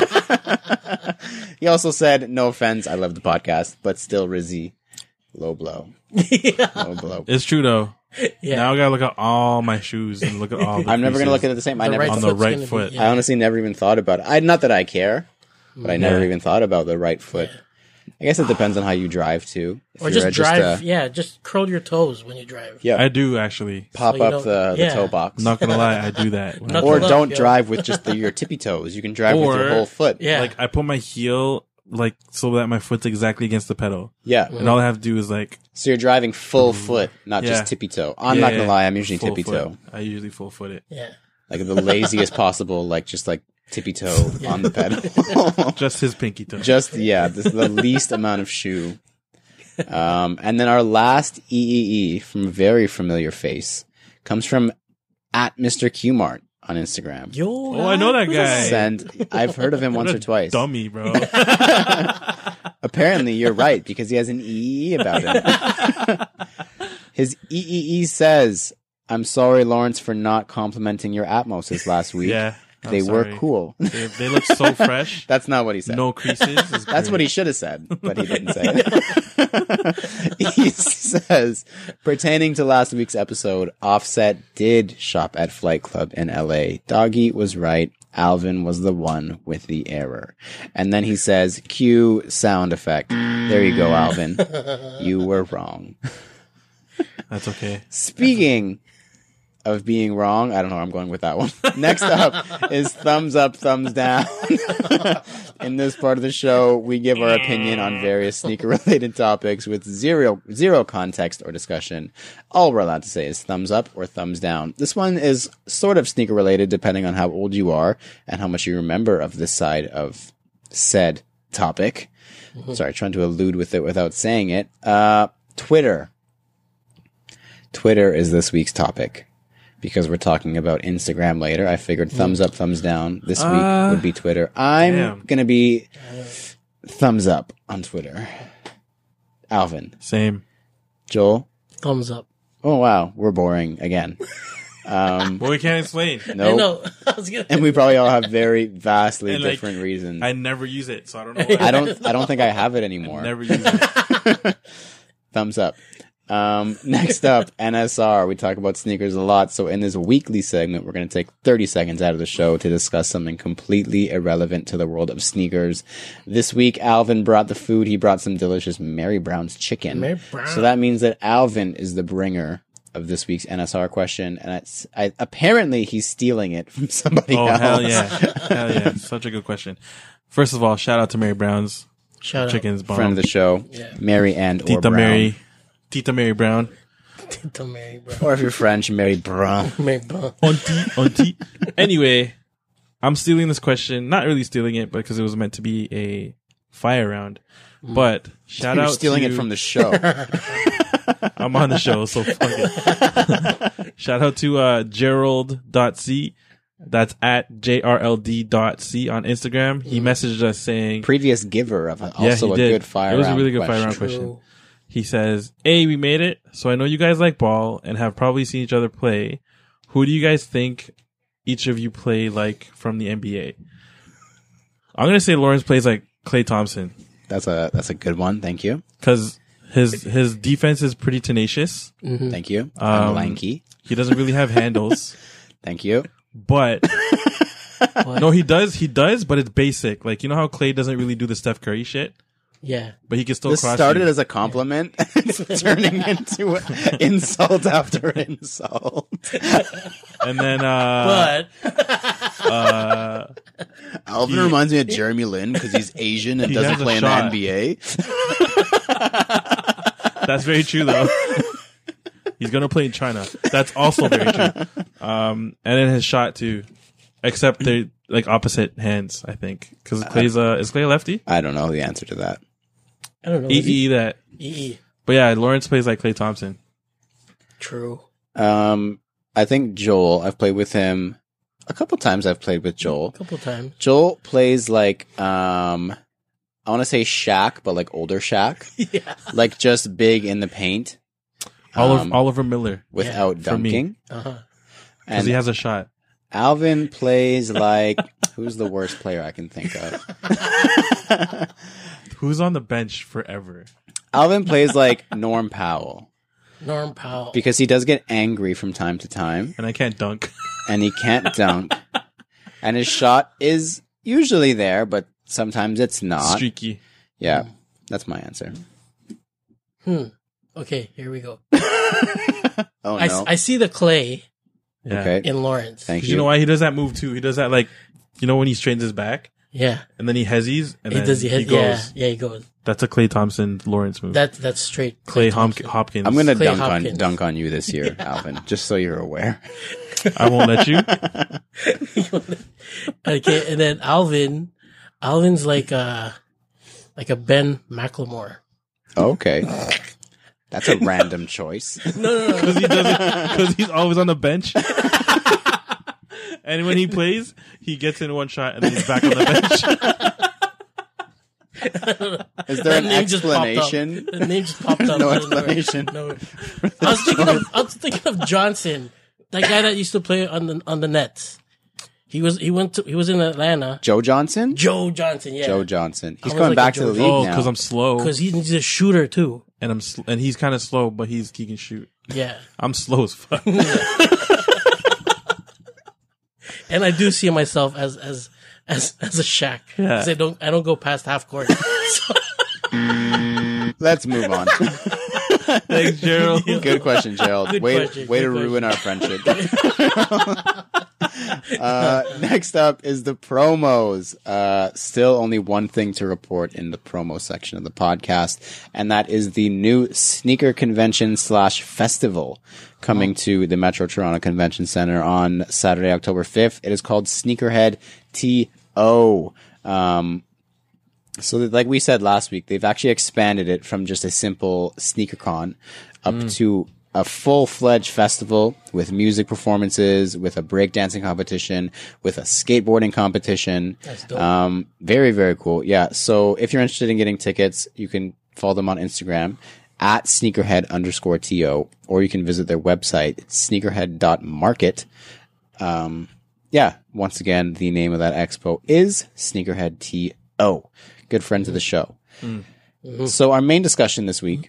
He also said, no offense, I love the podcast, but still Rizzy, low blow. Low blow. It's true, though. Yeah. Now I got to look at all my shoes and look at all the I'm never going to look at creases it the same. The right on the foot's right gonna be- foot. yeah. I honestly never even thought about it. Not that I care, but I never Yeah. even thought about the right foot. I guess it depends on how you drive too. If Or you're just drive. a- Yeah. Just curl your toes when you drive. yeah, I do, actually. pop so you up don't- the yeah. toe box. Not going to lie, I do that. When I Knuckle Or up, don't yo. drive with just your tippy toes. You can drive with your Or- whole foot. Yeah. Like, I put my heel, like, so that my foot's exactly against the pedal. Yeah. And all I have to do is, like, So you're driving full foot, not Yeah. just tippy toe. I'm not gonna yeah, lie, I'm usually full tippy foot. toe. I usually full foot it. Yeah. Like the laziest possible, like just like tippy toe on the pedal. Just his pinky toe. Just this is the least amount of shoe. And then our last EEE from a very familiar face comes from at Mr. Qmart on Instagram. Yo. Oh, I know that guy. And I've heard of him once or twice. Dummy, bro. Apparently, you're right because he has an EEE about him. His EEE says, "I'm sorry, Lawrence, for not complimenting your Atmos this last week. Yeah. They were sorry. cool. They look so fresh. That's not what he said. No creases. It's That's great. what he should have said, but he didn't say it. He says, pertaining to last week's episode, Offset did shop at Flight Club in LA. Doggy was right. Alvin was the one with the error. And then he says, cue sound effect. There you go, Alvin. You were wrong. That's okay. Speaking of being wrong, I don't know where I'm going with that one. Next up is thumbs up, thumbs down. In this part of the show, we give our opinion on various sneaker-related topics with zero context or discussion. All we're allowed to say is thumbs up or thumbs down. This one is sort of sneaker-related depending on how old you are and how much you remember of this side of said topic. Sorry, trying to allude with it without saying it. Twitter. Twitter is this week's topic. Because we're talking about Instagram later, I figured thumbs up, thumbs down this week would be Twitter. I'm going to be thumbs up on Twitter. Alvin. Same. Joel. Thumbs up. Oh, wow. We're boring again. But we can't explain. I Nope. know. I was gonna. And we probably all have very vastly And, like, different reasons. I never use it, so I don't know. Why. I don't think I have it anymore. Never use it. Thumbs up. Next up, NSR. We talk about sneakers a lot. So in this weekly segment, we're going to take 30 seconds out of the show to discuss something completely irrelevant to the world of sneakers. This week, Alvin brought the food. He brought some delicious Mary Brown's chicken. Mary Brown. So that means that Alvin is the bringer of this week's NSR question. And apparently he's stealing it from somebody Oh, else. hell yeah. Hell yeah. Such a good question. First of all, shout out to Mary Brown's Shout out. Chicken's bomb. Friend of the show, Yeah. Mary and or Tita Brown. Mary. Tita Mary Brown. To Mary Brown. Or if you're French, Mary Brown. Mary Brown. Auntie. Anyway, I'm stealing this question. Not really stealing it, but because it was meant to be a fire round. But shout You're out stealing to, it from the show. I'm on the show, so fuck it. Shout out to Gerald.c. That's at JRLD.c on Instagram. He messaged us saying, Previous giver of also he a did. good fire It was a round really good fire question. round question. True. He says, "Hey, we made it. So I know you guys like ball and have probably seen each other play. Who do you guys think each of you play like from the NBA?" I'm gonna say Lawrence plays like Klay Thompson That's a good one. Thank you. because his defense is pretty tenacious. Thank you. I'm lanky. He doesn't really have handles, Thank you. but no, he does, but it's basic. Like, you know how Klay doesn't really do the Steph Curry shit, Yeah. but he can still This cross started you. as a compliment. It's turning into insult after insult. And then But Alvin reminds me of Jeremy Lin because he's Asian and He doesn't has a play in shot. the NBA. That's very true, though. He's gonna play in China. That's also very true. And then his shot too, except they're like opposite hands, I think, because Clay's is Clay a lefty? I don't know the answer to that. I don't know. Is he- that. EE. But yeah, Lawrence plays like Klay Thompson. True. I think Joel, I've played with him a couple times. I've played with Joel. A couple times. Joel plays like, I want to say Shaq, but like older Shaq. Yeah. Like just big in the paint. Oliver Miller, Without for me. dunking. Uh-huh. because And he has a shot. Alvin plays like, who's the worst player I can think of? Who's on the bench forever? Alvin plays like Norm Powell Norm Powell. because he does get angry from time to time And I can't dunk. and he can't dunk. And his shot is usually there, but sometimes it's not. Streaky. Yeah, that's my answer. Okay, here we go. Oh I, no. I see the Clay Yeah. Okay. in Lawrence. Thank 'Cause you know why he does that move too? He does that like, you know, when he strains his back Yeah. and then he hezzies and He then does. he Yeah. goes. Yeah. He goes. That's a Klay Thompson Lawrence move. That's straight. Clay Thompson. Hopkins. I'm gonna Clay dunk Hopkins. on you this year, Alvin, just so you're aware. I won't let you. Okay, and then Alvin's like a Ben McLemore. Okay. That's a random choice. No. Because he doesn't. Because he's always on the bench. And when he plays, he gets in one shot and then he's back on the bench. Is there an name just popped up. explanation? The name just popped up. No I don't know. explanation. No. I was thinking of Johnson, that guy that used to play on the Nets. He was in Atlanta. Joe Johnson? Joe Johnson, yeah. Joe Johnson. He's I was coming like back a to the Joe league Oh, now. because I'm slow. Because he's a shooter too. And and he's kind of slow, but he can shoot. Yeah. I'm slow as fuck. And I do see myself as a Shaq. Yeah. 'Cause I don't go past half court. So, Let's move on. Thanks, Gerald. Good question, Gerald. Good way question, way to good ruin our friendship. Next up is the promos. Still only one thing to report in the promo section of the podcast, and that is the new sneaker convention / festival coming to the Metro Toronto Convention Center on Saturday, October 5th. It is called Sneakerhead TO. So that, like we said last week, they've actually expanded it from just a simple sneaker con up to a full-fledged festival with music performances, with a breakdancing competition, with a skateboarding competition. That's dope. Very, very cool. Yeah. So if you're interested in getting tickets, you can follow them on Instagram at sneakerhead_TO, or you can visit their website, sneakerhead.market. Yeah. Once again, the name of that expo is Sneakerhead TO. Good friends of the show. So our main discussion this week,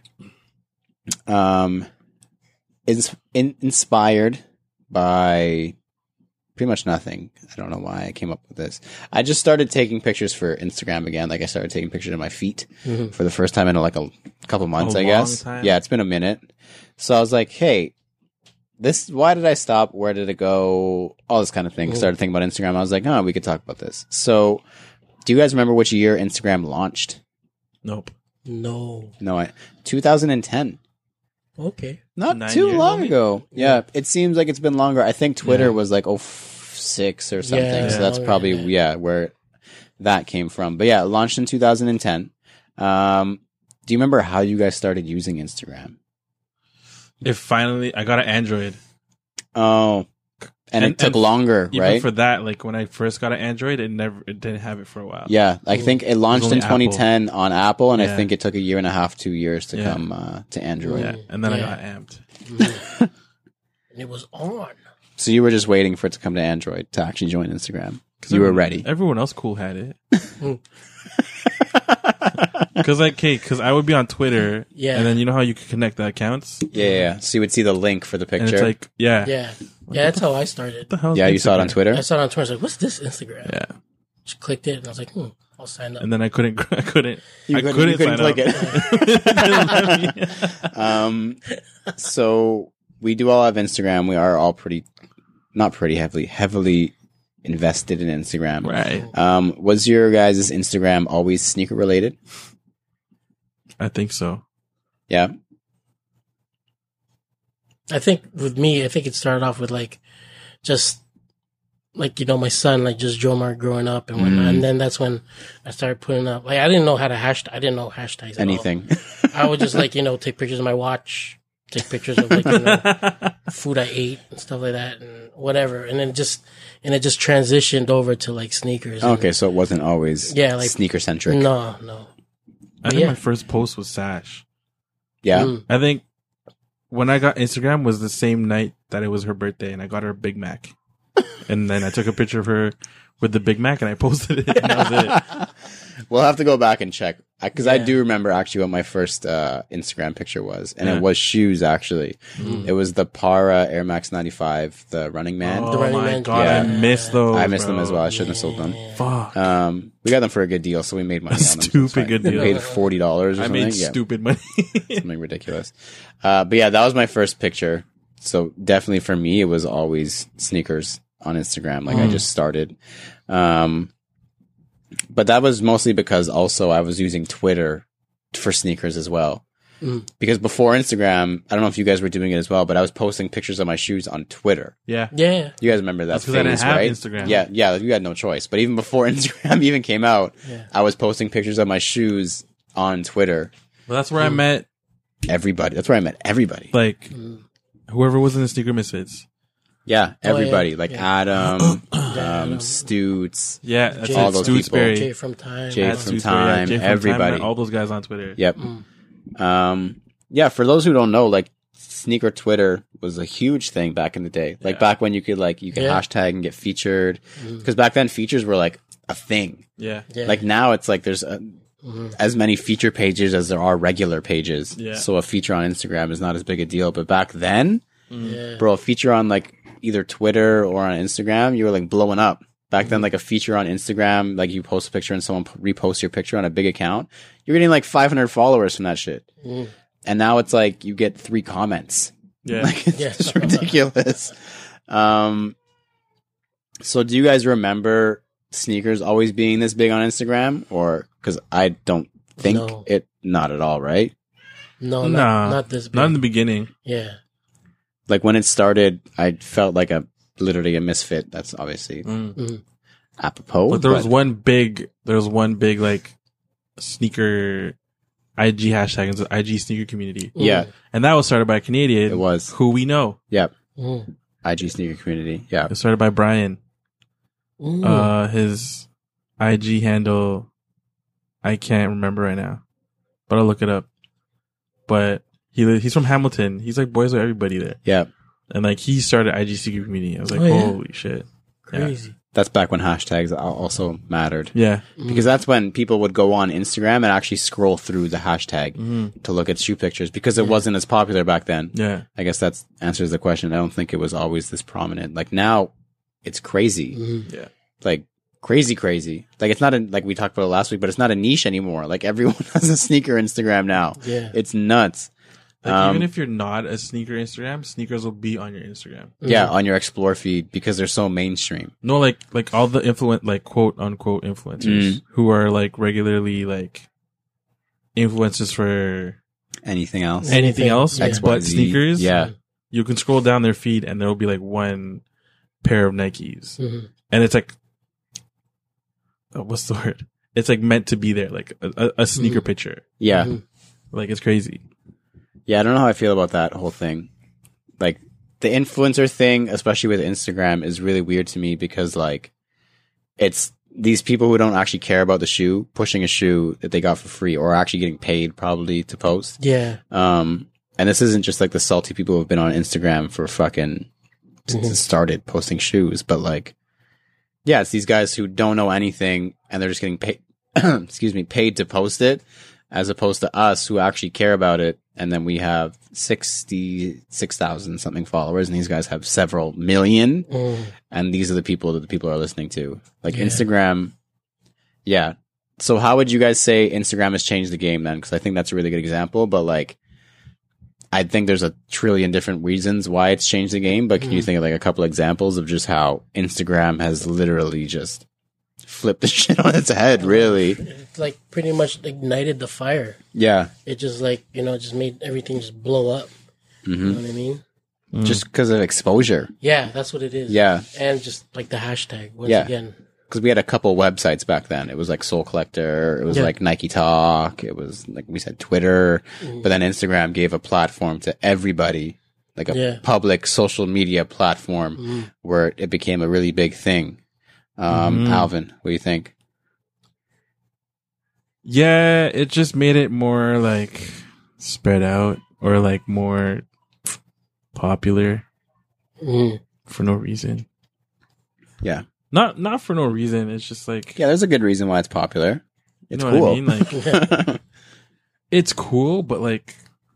is inspired by pretty much nothing. I don't know why I came up with this. I just started taking pictures for Instagram again. Like I started taking pictures of my feet for the first time in like a couple months, I guess. Long time. Yeah, it's been a minute. So I was like, hey, why did I stop? Where did it go? All this kind of thing. Started thinking about Instagram. I was like, oh, we could talk about this. So do you guys remember which year Instagram launched? Nope. No. No, 2010. Okay. Not 9 too years. long ago. Yeah, it seems like it's been longer. I think Twitter was like 06 or something. Yeah, So that's longer probably than that. where that came from. But yeah, it launched in 2010. Do you remember how you guys started using Instagram? If finally I got an Android, Oh, and it took longer, even right? for that, like when I first got an Android, it didn't have it for a while. Yeah, I think it launched in only 2010 on Apple, and I Yeah. think it took a year and a half, 2 years to Yeah. come to Android. Yeah, and then I Yeah. got amped. And it was on. So you were just waiting for it to come to Android to actually join Instagram. You were ready. Everyone else cool had it. Because I would be on Twitter, Yeah. and then you know how you can connect the accounts, Yeah. So you would see the link for the and picture. it's like, yeah, Yeah. Yeah, that's how I started. what the hell? is Yeah, you saw it on Instagram? Twitter? I saw it on Twitter. I was like, what's this Instagram? Yeah, Just clicked it and I was like, I'll sign up. and then I couldn't You couldn't sign click up. it. So we do all have Instagram. We are all heavily invested in Instagram. Right. Was your guys' Instagram always sneaker related? I think so. Yeah. I think with me, it started off with like, just like, my son, like just Jomar growing up and whatnot. And then that's when I started putting up, like, I didn't know how to I didn't know hashtags at Anything. all. I would just like, take pictures of my watch, take pictures of like, food I ate and stuff like that and whatever. And then it just transitioned over to like sneakers. And- Okay, so it wasn't always like sneaker centric. No. I think Yeah. my first post was Sash. Yeah. Mm. I think when I got Instagram was the same night that it was her birthday, and I got her a Big Mac. And then I took a picture of her with the Big Mac, and I posted it, and that was it. We'll have to go back and check because I Yeah. do remember actually what my first Instagram picture was, and Yeah. it was shoes. Actually, it was the Para Air Max 95, the Running Man. Oh The Running my Man. god, Yeah. I missed those. I missed them bro. as well. I shouldn't have sold them. Fuck. We got them for a good deal, so we made money on them. so it's Stupid fine. good We deal. paid $40 or I something. made Yeah, stupid money. something ridiculous. But yeah, that was my first picture. So definitely for me, it was always sneakers on Instagram. Like I just started. But that was mostly because also I was using Twitter for sneakers as well. Because before Instagram, I don't know if you guys were doing it as well, but I was posting pictures of my shoes on Twitter. Yeah. Yeah. You guys remember that That's 'cause phase, I didn't have right? Instagram. Yeah, you had no choice. But even before Instagram even came out, Yeah. I was posting pictures of my shoes on Twitter. Well, that's where I met, Everybody. That's where I met everybody. like, whoever was in the Sneaker Misfits. Yeah, everybody. yeah, Like yeah. Adam, Adam. Stoots. Yeah, that's Jay- it. all those people. Stootsberry. Jay from Time. Jay At from Stootsberry, Time, Jay from everybody. Time, all those guys on Twitter. Yep. Yeah, for those who don't know, like sneaker Twitter was a huge thing back in the day. Like Yeah. back when you could Yeah. hashtag and get featured. Because back then features were like a thing. Yeah. Yeah. Like now it's like there's as many feature pages as there are regular pages. Yeah. So a feature on Instagram is not as big a deal. But back then, yeah. bro, a feature on like either Twitter or on Instagram, you were like blowing up. Back then, like a feature on Instagram, like you post a picture and someone reposts your picture on a big account, you're getting like 500 followers from that shit. And now it's like you get 3 comments. Yeah. Like it's Yeah. just ridiculous. So do you guys remember sneakers always being this big on Instagram? Or because I don't think No. not at all, right? No, Nah, not this big. Not in the beginning. Yeah. Like when it started, I felt like literally a misfit. That's obviously Mm. apropos. But there was one big like sneaker IG hashtag, it's the IG sneaker community. Yeah, And that was started by a Canadian. it was. Who we know. Yep. Mm. IG sneaker community. Yeah. It was started by Brian. His IG handle, I can't remember right now, but I'll look it up. But he's from Hamilton. He's like boys with everybody there. Yeah. And like he started IG sneaker community. I was like, Oh, yeah? holy shit. Yeah. Crazy. That's back when hashtags also mattered. Yeah. Because that's when people would go on Instagram and actually scroll through the hashtag Mhm. to look at shoe pictures because it wasn't as popular back then. Yeah. I guess that answers the question. I don't think it was always this prominent. Like now, it's crazy. Yeah. Like crazy. Like it's not like we talked about it last week, but it's not a niche anymore. Like everyone has a sneaker Instagram now. Yeah. It's nuts. Like even if you're not a sneaker Instagram, sneakers will be on your Instagram. Yeah, on your explore feed because they're so mainstream. No, like all the like quote unquote influencers who are like regularly like influencers for Anything else? anything else Yeah. but XYZ. sneakers. Yeah. You can scroll down their feed and there will be like one pair of Nikes. Mhm. And it's like, what's the word? It's like meant to be there, like a sneaker picture. Yeah. Mhm. Like it's crazy. Yeah, I don't know how I feel about that whole thing. Like the influencer thing, especially with Instagram, is really weird to me because like it's these people who don't actually care about the shoe pushing a shoe that they got for free or actually getting paid probably to post. Yeah. And this isn't just like the salty people who have been on Instagram for fucking since started posting shoes, but like yeah, it's these guys who don't know anything and they're just getting paid paid to post it as opposed to us who actually care about it. And then we have 66,000 something followers, and these guys have several million. And these are the people that the people are listening to. Like Yeah. Instagram. Yeah. So how would you guys say Instagram has changed the game then? Because I think that's a really good example. But like, I think there's a trillion different reasons why it's changed the game. But can you think of like a couple examples of just how Instagram has literally just flipped the shit on its head? Really? It's like pretty much ignited the fire. Yeah. It just like, just made everything just blow up. You know what I mean? Just because of exposure. Yeah, that's what it is. Yeah. And just like the hashtag once Yeah. again. Because we had a couple websites back then. It was like Soul Collector. It was Yeah. like Nike Talk. It was like we said Twitter. But then Instagram gave a platform to everybody, like a Yeah. public social media platform where it became a really big thing. Alvin, what do you think? Yeah, it just made it more like spread out or like more popular Mm. for no reason. Yeah. Not for no reason. It's just like Yeah, there's a good reason why it's popular. It's you know cool. what I mean? Like it's cool, but like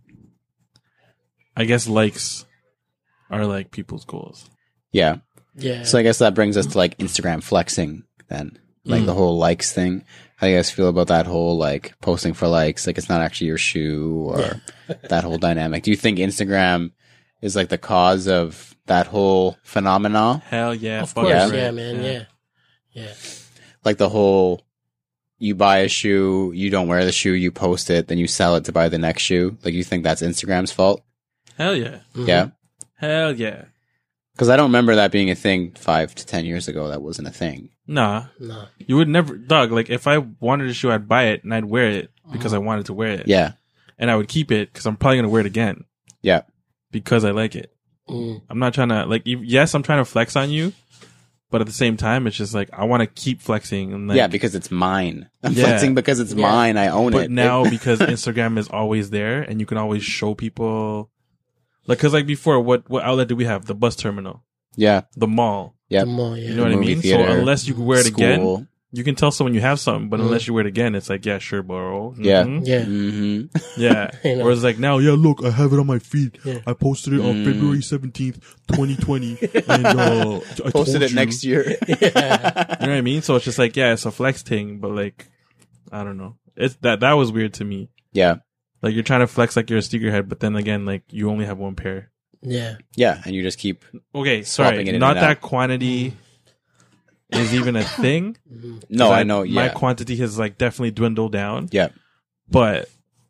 I guess likes are like people's goals. yeah. Yeah. So I guess that brings us to like Instagram flexing then. Like the whole likes thing. How do you guys feel about that whole like posting for likes? Like it's not actually your shoe or that whole dynamic. Do you think Instagram is like the cause of that whole phenomena? Hell yeah. of fuck course, right. yeah, man. Yeah. Yeah. Like the whole you buy a shoe, you don't wear the shoe, you post it, then you sell it to buy the next shoe. Like you think that's Instagram's fault? Hell yeah. Yeah. Hell yeah. Because I don't remember that being a thing 5 to 10 years ago. That wasn't a thing. Nah. No. You would never dog, like if I wanted a shoe I'd buy it and I'd wear it because I wanted to wear it. Yeah. And I would keep it because I'm probably gonna wear it again. Yeah. Because I like it. Mm. I'm not trying to like yes, I'm trying to flex on you, but at the same time it's just like I wanna keep flexing and like Yeah, because it's mine. I'm Yeah. flexing because it's Yeah. mine. I own but it. now because Instagram is always there and you can always show people Like, cause like before, what outlet do we have? The bus terminal, Yeah. the mall. Yep. The mall, yeah. You know what I Movie mean? theater, So unless you wear it again, School. you can tell someone you have something. But unless you wear it again, it's like, yeah, sure, bro. Yeah. Mhm. Yeah. Mm-hmm. Yeah. You know. Whereas like now, yeah, look, I have it on my feed. Yeah. I posted it on February 17th, 2020. And I Posted told it you. next year. You know what I mean? So it's just like, yeah, it's a flex thing, but like, I don't know. It's that was weird to me. Yeah. Like you're trying to flex like you're a sneakerhead, but then again, like you only have one pair. Yeah. Yeah. And you just keep. Okay, Swapping sorry, it in not and out. that quantity is even a thing. No, 'Cause I know. my Yeah. quantity has like definitely dwindled down. Yeah. But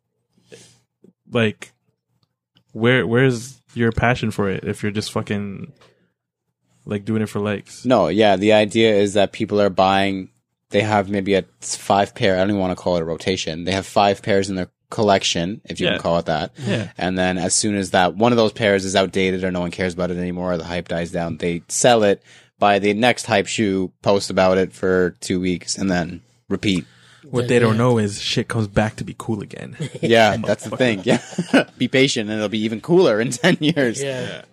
like, where's your passion for it if you're just fucking like doing it for likes? No, yeah. The idea is that people are buying. They have maybe a 5 pair. I don't even want to call it a rotation. They have 5 pairs in their collection, if you Yeah. can call it that. Yeah. And then as soon as that one of those pairs is outdated or no one cares about it anymore, or the hype dies down, they sell it, buy the next hype shoe, post about it for 2 weeks, and then repeat. What they don't know is shit comes back to be cool again. Yeah, that's the thing. Yeah. Be patient and it'll be even cooler in 10 years. Yeah.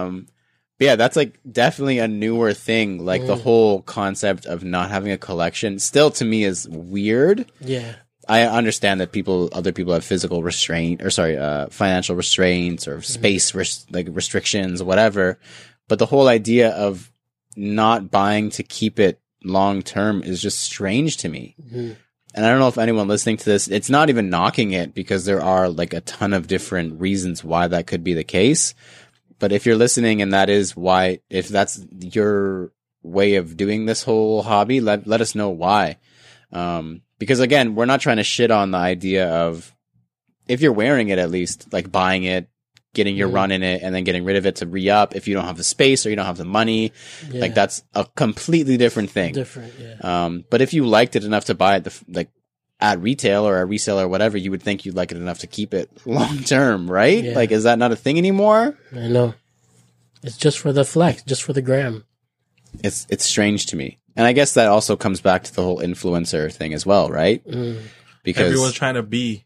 But yeah, that's like definitely a newer thing. Like the whole concept of not having a collection still to me is weird. Yeah. I understand that other people have physical restraint or financial restraints or space restrictions, whatever. But the whole idea of not buying to keep it long term is just strange to me. Mm-hmm. And I don't know if anyone listening to this, it's not even knocking it because there are like a ton of different reasons why that could be the case. But if you're listening and that is why, if that's your way of doing this whole hobby, let us know why. Because again, we're not trying to shit on the idea of if you're wearing it, at least like buying it, getting your run in it and then getting rid of it to re-up if you don't have the space or you don't have the money. Yeah. Like that's a completely different thing. Different. Yeah. But if you liked it enough to buy it, like at retail or a reseller or whatever, you would think you'd like it enough to keep it long term, right? Yeah. Like, is that not a thing anymore? I know. It's just for the flex, just for the gram. It's strange to me. And I guess that also comes back to the whole influencer thing as well, right? Because Everyone's trying to be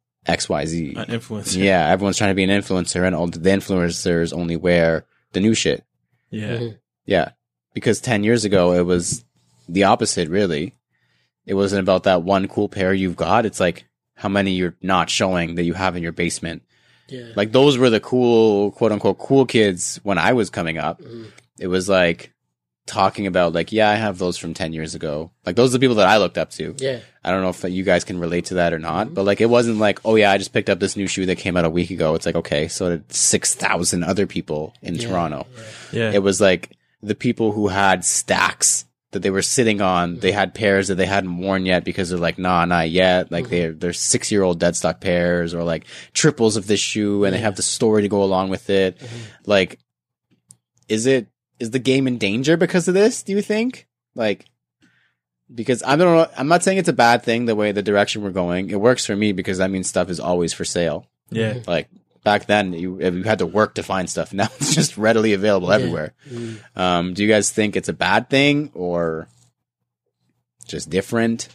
XYZ. an influencer. Yeah, everyone's trying to be an influencer and all the influencers only wear the new shit. Yeah. Yeah. Because 10 years ago, it was the opposite, really. It wasn't about that one cool pair you've got. It's like how many you're not showing that you have in your basement. Yeah. Like those were the cool, quote unquote, cool kids when I was coming up. It was like talking about like, yeah, I have those from 10 years ago. Like those are the people that I looked up to. Yeah. I don't know if you guys can relate to that or not, but like it wasn't like, oh yeah, I just picked up this new shoe that came out a week ago. It's like, okay, so did 6,000 other people in Toronto. Yeah. It was like the people who had stacks that they were sitting on. They had pairs that they hadn't worn yet because they're like, nah, not yet. Like they're 6-year-old dead stock pairs or like triples of this shoe and they have the story to go along with it. Like, is the game in danger because of this? Do you think? Like, because I don't know. I'm not saying it's a bad thing the way the direction we're going. It works for me because that means stuff is always for sale. Yeah. Like back then, you had to work to find stuff. Now it's just readily available everywhere. Do you guys think it's a bad thing or just different?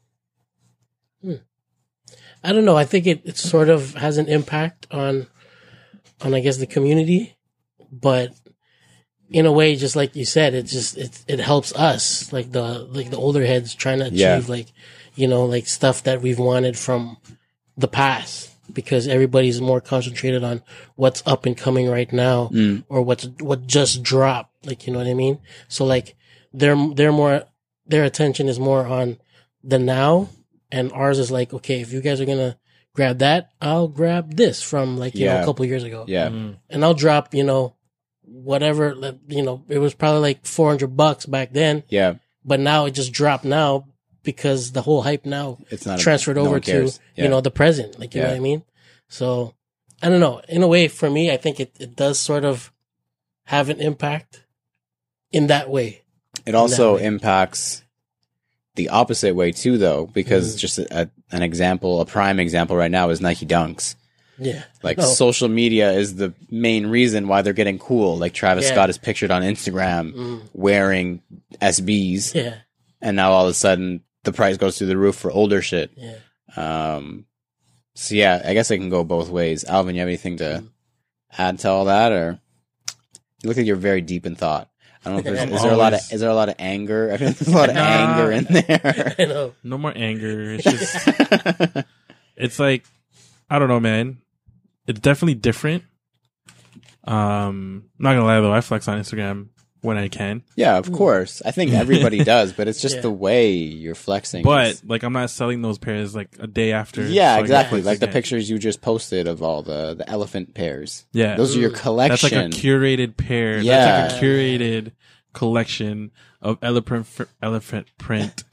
I don't know. I think it sort of has an impact on I guess the community, but in a way, just like you said, it helps us, like the older heads trying to achieve like stuff that we've wanted from the past, because everybody's more concentrated on what's up and coming right now or what just dropped. Like, you know what I mean? So like their attention is more on the now, and ours is like, okay, if you guys are gonna grab that, I'll grab this from like, you know, a couple years ago. Yeah. And I'll drop, whatever, it was probably like $400 back then, Yeah. but now it just dropped now because the whole hype now It's not transferred no over one to, cares. Yeah. the present. Like, you know Yeah. what I mean? So I don't know. In a way, for me, I think it does sort of have an impact in that way. It also way. impacts the opposite way too, though, because just an example, a prime example right now is Nike Dunks. Yeah. Like No. social media is the main reason why they're getting cool. Like Travis Yeah. Scott is pictured on Instagram wearing SBs, Yeah. and now all of a sudden the price goes through the roof for older shit. Yeah. So yeah, I guess it can go both ways. Alvin, you have anything to add to all that, or you look like you're very deep in thought? I don't know if there's, is there a lot of anger? I feel like there's a lot of anger in there. I know. No more anger. It's just, it's like, I don't know, man. It's definitely different. Not gonna lie though, I flex on Instagram when I can. Yeah, of course. I think everybody does, but it's just the way you're flexing. But like, I'm not selling those pairs like a day after. Yeah, so exactly. Like the pictures you just posted of all the elephant pairs. Yeah, those are your collection. That's like a curated pair. Yeah, that's like a curated collection of elephant print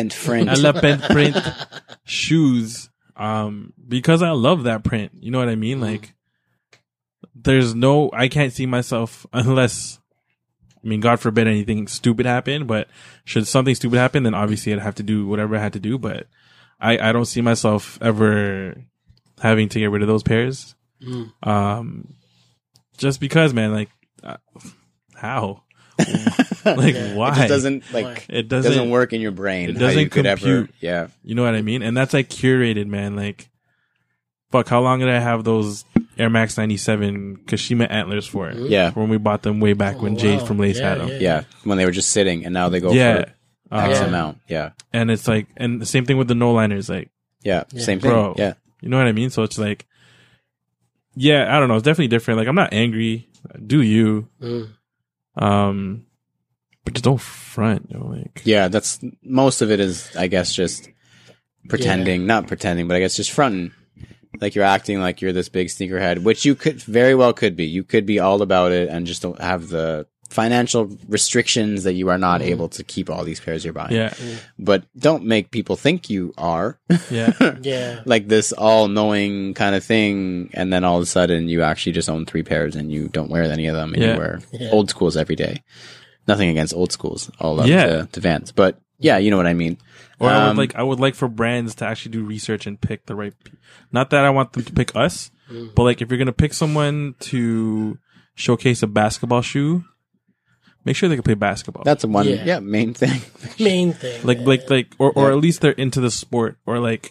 shoes. Because I love that print. You know what I mean? Like, I can't see myself unless, I mean, God forbid anything stupid happen, but should something stupid happen, then obviously I'd have to do whatever I had to do, but I don't see myself ever having to get rid of those pairs. Just because, man, like, how? Like, why? It just doesn't, like, it doesn't work in your brain. It doesn't compute. Yeah. You know what I mean? And that's like curated, man. Like, fuck, how long did I have those Air Max 97 Kashima antlers for? Yeah. When we bought them way back when Jay from Lace had them. Yeah. When they were just sitting and now they go for X amount. Yeah. And it's like, and the same thing with the no liners. Like, same thing. Bro, yeah. You know what I mean? So it's like, yeah, I don't know. It's definitely different. Like, I'm not angry. Do you? But just don't front. You know, like, yeah, that's most of it is, I guess, just pretending, not pretending, but I guess just fronting. Like you're acting like you're this big sneakerhead, which you could very well could be. You could be all about it and just don't have the financial restrictions that you are not able to keep all these pairs you're buying. Yeah. But don't make people think you are. Yeah. Yeah. Like this all-knowing kind of thing, and then all of a sudden you actually just own 3 pairs and you don't wear any of them, and you wear old schools every day. Nothing against old schools, all love to Vans, but yeah, you know what I mean. Or I would like for brands to actually do research and pick the right. Not that I want them to pick us, but like if you're gonna pick someone to showcase a basketball shoe, make sure they can play basketball. That's one, main thing. Main thing. Or at least they're into the sport, or like,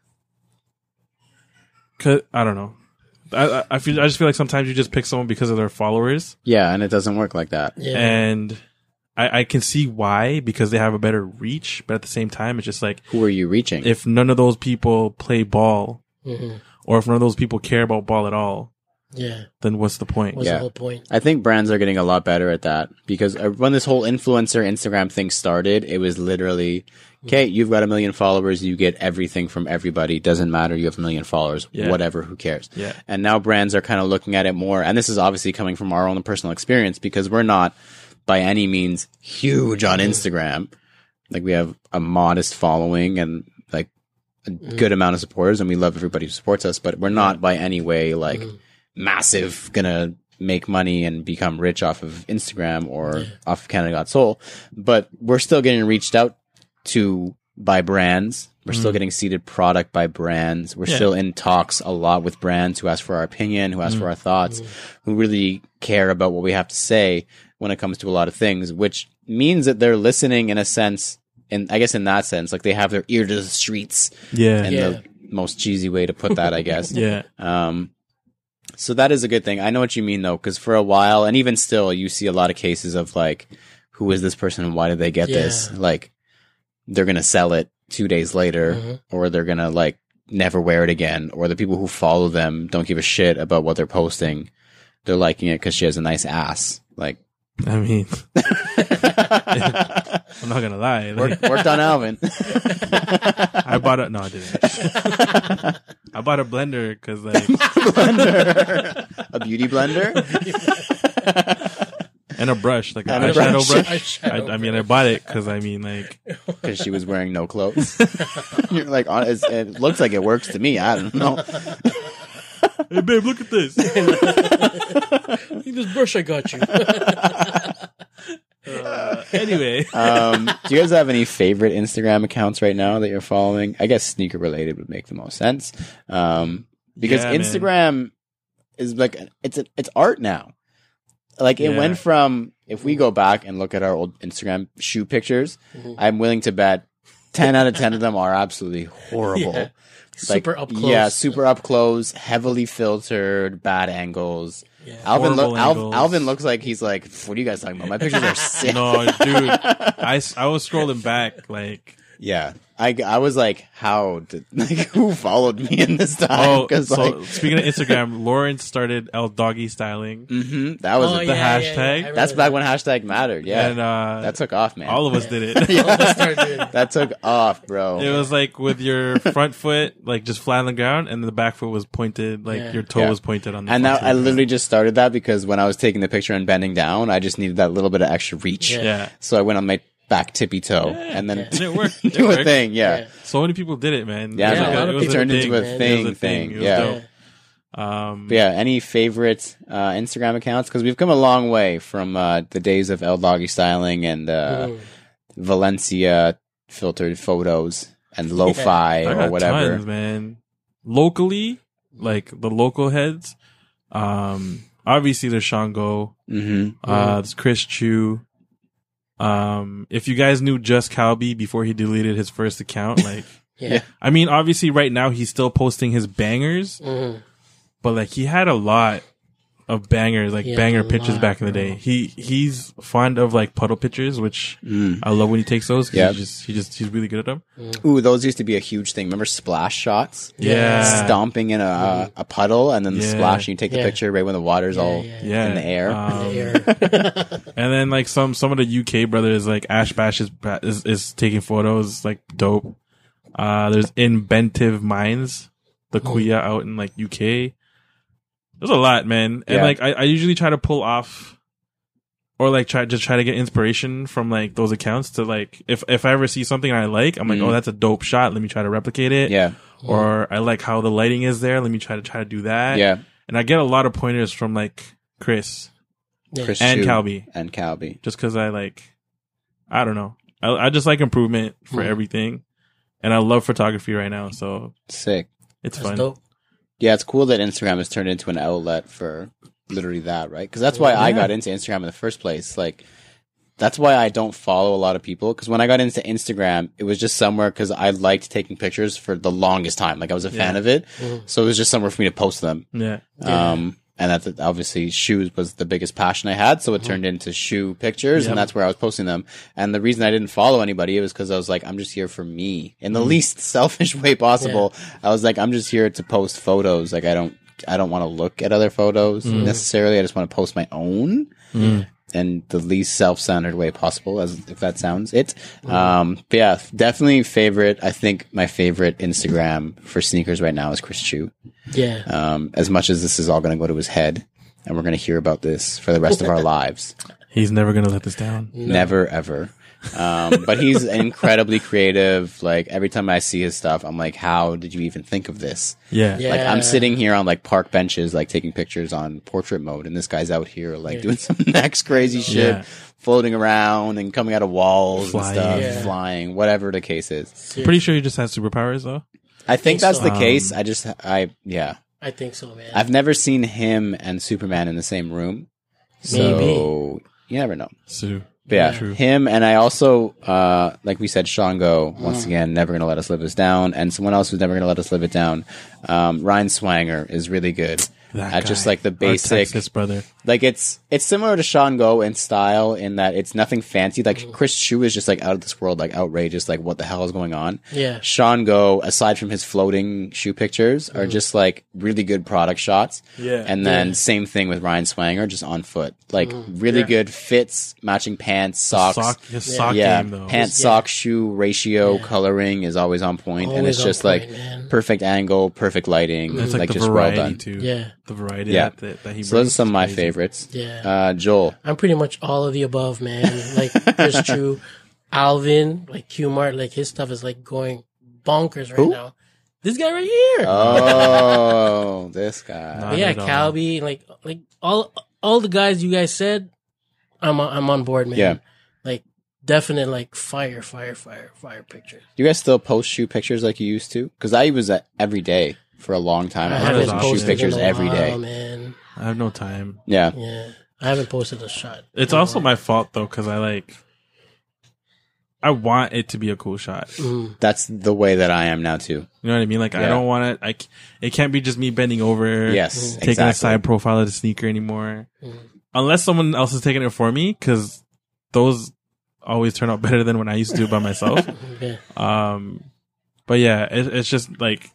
cause I don't know. I just feel like sometimes you just pick someone because of their followers. Yeah, and it doesn't work like that. Yeah. And I can see why, because they have a better reach, but at the same time, it's just like, who are you reaching? If none of those people play ball, or if none of those people care about ball at all, then what's the point? What's the whole point? I think brands are getting a lot better at that, because when this whole influencer Instagram thing started, it was literally, okay, you've got 1 million followers, you get everything from everybody. Doesn't matter, you have 1 million followers, whatever, who cares? Yeah. And now brands are kind of looking at it more, and this is obviously coming from our own personal experience, because we're not by any means huge on Instagram. Like, we have a modest following and like a good amount of supporters, and we love everybody who supports us, but we're not by any way like massive, gonna make money and become rich off of Instagram or off of Canada Got Soul. But we're still getting reached out to by brands. We're still getting seeded product by brands. We're still in talks a lot with brands who ask for our opinion, who ask for our thoughts, who really care about what we have to say when it comes to a lot of things, which means that they're listening in a sense, and I guess in that sense, like they have their ear to the streets. Yeah. In the most cheesy way to put that, I guess. Yeah. So that is a good thing. I know what you mean though, because for a while, and even still, you see a lot of cases of like, who is this person and why did they get this? Like, they're going to sell it 2 days later, or they're going to like never wear it again, or the people who follow them don't give a shit about what they're posting. They're liking it because she has a nice ass. Like, I mean, I'm not gonna lie. Like, worked on Alvin. I bought a I didn't. I bought a blender because like a beauty blender, and a brush, like an And a eyeshadow brush. brush. I mean, I bought it because I mean, like, because she was wearing no clothes. You're like, it looks like it works to me. I don't know. Hey babe, look at this. Look at this brush I got you. Anyway, do you guys have any favorite Instagram accounts right now that you're following? I guess sneaker related would make the most sense. Because Yeah, Instagram is like, it's art now. Like it went from, if we go back and look at our old Instagram shoe pictures, I'm willing to bet 10 out of 10 of them are absolutely horrible. Yeah. Super up close. Yeah, super up close, heavily filtered, bad angles. horrible angles. Alvin looks like he's like, what are you guys talking about? My pictures are sick. No, dude, I was scrolling back like. Yeah. I was like, who followed me in this time? Oh, Cause so speaking of Instagram, Lawrence started El Doggy Styling. That was the hashtag. that's back when hashtag mattered. Yeah. And that took off, man. all of us did it. All of us started doing it. That took off, bro. It was like with your front foot like just flat on the ground, and the back foot was pointed, like your toe was pointed on the And front now I foot. literally just started that because when I was taking the picture and bending down, I just needed that little bit of extra reach. Yeah. So I went on my back tippy toe and then And it worked. It do a worked. thing. Yeah. So many people did it, man. Yeah, It was a lot of it was people turned into a man. thing. It was a thing. It was Yeah. dope. But yeah, any favorite Instagram accounts? Because we've come a long way from the days of El Doggy Styling and Valencia filtered photos and lo-fi I or got whatever. tons, man. Locally, like the local heads, obviously there's Shango, there's Chris Chu. If you guys knew Just Calby before he deleted his first account, like, Yeah. I mean, obviously right now he's still posting his bangers, but like he had a lot of bangers, like He had banger a pictures lot, back in the bro. day. He's fond of like puddle pictures, which I love when he takes those. 'Cause Yeah. he's really good at them. Ooh, those used to be a huge thing. Remember splash shots? Yeah. Stomping in a puddle and then the Yeah. splash and you take the Yeah. picture right when the water's all Yeah. in the air. And then like some of the UK brothers, like Ash Bash is taking photos, like dope. There's Inventive Minds, the Kuya out in like UK. There's a lot, man. And Yeah. like I usually try to pull off or like try to get inspiration from like those accounts to like if I ever see something I like, I'm like, oh, that's a dope shot. Let me try to replicate it. Yeah. Or I like how the lighting is there. Let me try to do that. Yeah. And I get a lot of pointers from like Chris Chris and Chu Calby. And Calby. Just because I don't know. I just like improvement for everything. And I love photography right now. So Sick. it's That's fun. dope. Yeah, it's cool that Instagram has turned into an outlet for literally that, right? Because that's why I got into Instagram in the first place. Like, that's why I don't follow a lot of people. Because when I got into Instagram, it was just somewhere because I liked taking pictures for the longest time. Like, I was a fan of it. So it was just somewhere for me to post them. Yeah. And that's obviously shoes was the biggest passion I had. So it turned into shoe pictures and that's where I was posting them. And the reason I didn't follow anybody was because I was like, I'm just here for me in the least selfish way possible. I was like, I'm just here to post photos. Like I don't want to look at other photos necessarily. I just want to post my own. In the least self-centered way possible, as if that sounds it. But yeah, definitely favorite. I think my favorite Instagram for sneakers right now is Chris Chu. Yeah. As much as this is all going to go to his head, and we're going to hear about this for the rest of our lives. He's never going to let this down. Never, ever. But he's incredibly creative. Like every time I see his stuff, I'm like, how did you even think of this? Yeah. Like I'm sitting here on like park benches, like taking pictures on portrait mode, and this guy's out here like doing some next crazy shit, Yeah. floating around and coming out of walls Flying. and stuff, flying, whatever the case is. Pretty sure he just has superpowers though. I think that's so. the case. Yeah. I think so, man. I've never seen him and Superman in the same room. So you never know. So But yeah, True. him, and I also, like we said, Shango, once again, never going to let us live this down, and someone else who's never going to let us live it down. Ryan Swanger is really good that at just guy, like the our basic, Texas brother. like it's similar to Shango in style in that it's nothing fancy. Like Chris Chu is just like out of this world, like outrageous, like what the hell is going on? Yeah. Shango, aside from his floating shoe pictures, are just like really good product shots. Yeah. And then same thing with Ryan Swanger, just on foot. Like really good fits, matching pants, socks. His sock Yeah, game though. pants, sock, shoe ratio, coloring is always on point, and Always it's on just point, like man. perfect angle, perfect lighting, It's like, the just variety well done. too. Yeah. The variety Yeah. that he brings. So those are some of my is crazy. favorites. Yeah. Joel, I'm pretty much all of the above, man. Like Chris Chu, Alvin, like Q Mart, like his stuff is like going bonkers right now. This guy right here. oh, this guy. Not But yeah, at all. Calby, like all the guys you guys said, I'm on board, man. Yeah. Like definite like fire pictures. Do you guys still post shoe pictures like you used to? Because I was every day for a long time. I I haven't was posting shoe posted pictures in a every while, day. man. I have no time. Yeah. Yeah, I haven't posted a shot. It's also my fault though, because I like. I want it to be a cool shot. That's the way that I am now too. You know what I mean? Like I Yeah. don't want it. It can't be just me bending over. Yes, taking exactly. a side profile of the sneaker anymore, unless someone else is taking it for me. Because those always turn out better than when I used to do it by myself. Yeah. But yeah, it's just like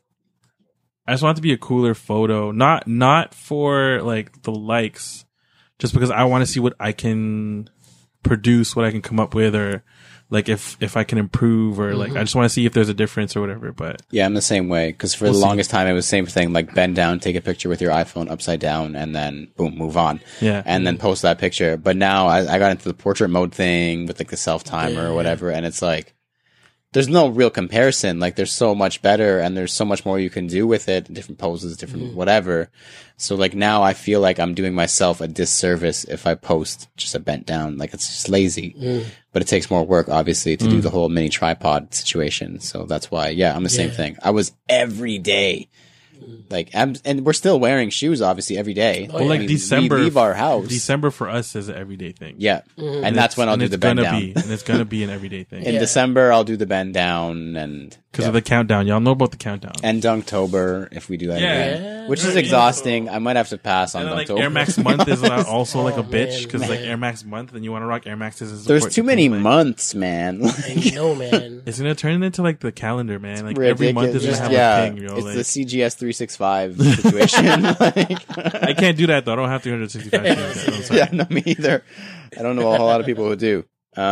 I just want it to be a cooler photo, not for like the likes, just because I want to see what I can produce, what I can come up with, or like if I can improve, or like I just want to see if there's a difference or whatever. But Yeah, I'm the same way because for We'll the see. longest time it was the same thing. Like bend down, take a picture with your iPhone upside down, and then boom, move on. yeah, And then post that picture. But now I got into the portrait mode thing with like the self timer or whatever, and it's like there's no real comparison. Like there's so much better, and there's so much more you can do with it. Different poses, different whatever. So like now I feel like I'm doing myself a disservice if I post just a bent down. Like it's just lazy. But it takes more work, obviously, to do the whole mini tripod situation. So that's why, yeah, I'm the same Yeah. thing. I was every day. Like, and we're still wearing shoes, obviously, every day. Well, well, like We December, leave our house. December for us is an everyday thing. Yeah. And that's when I'll do the bend down. And it's gonna be an everyday thing In Yeah. December, I'll do the bend down and because of the countdown. Y'all know about the countdown. and Dunktober if we do that Yeah. again, which is Yeah. exhausting. I might have to pass on And then, like Dunktober. Air Max month is not also like a Oh, bitch man, because like man. Air Max month and you want to rock Air Maxes. and There's support too the many thing, like, months, man. I know, man. It's gonna turn into like the calendar, man. Like every month is Ridiculous. gonna have Yeah. a thing. Yo. It's Like, the CGS 365 situation. Like, I can't do that though. I don't have 365 days. I'm sorry. yeah, no, me either. I don't know a whole lot of people who do.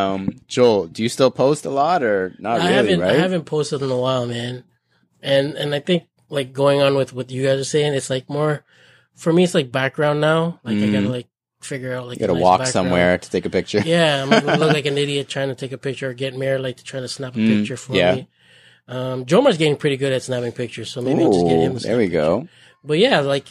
Joel, do you still post a lot or not really, right? I haven't posted in a while, man. And I think like going on with what you guys are saying, it's like more for me. It's like background now. Like I gotta like figure out like You gotta a nice walk background. somewhere to take a picture. Yeah, I'm gonna look like an idiot trying to take a picture or get married, like to try to snap a picture for yeah. me. Jomar's getting pretty good at snapping pictures, so maybe I'll just get him. Ooh, To there we go. But yeah, like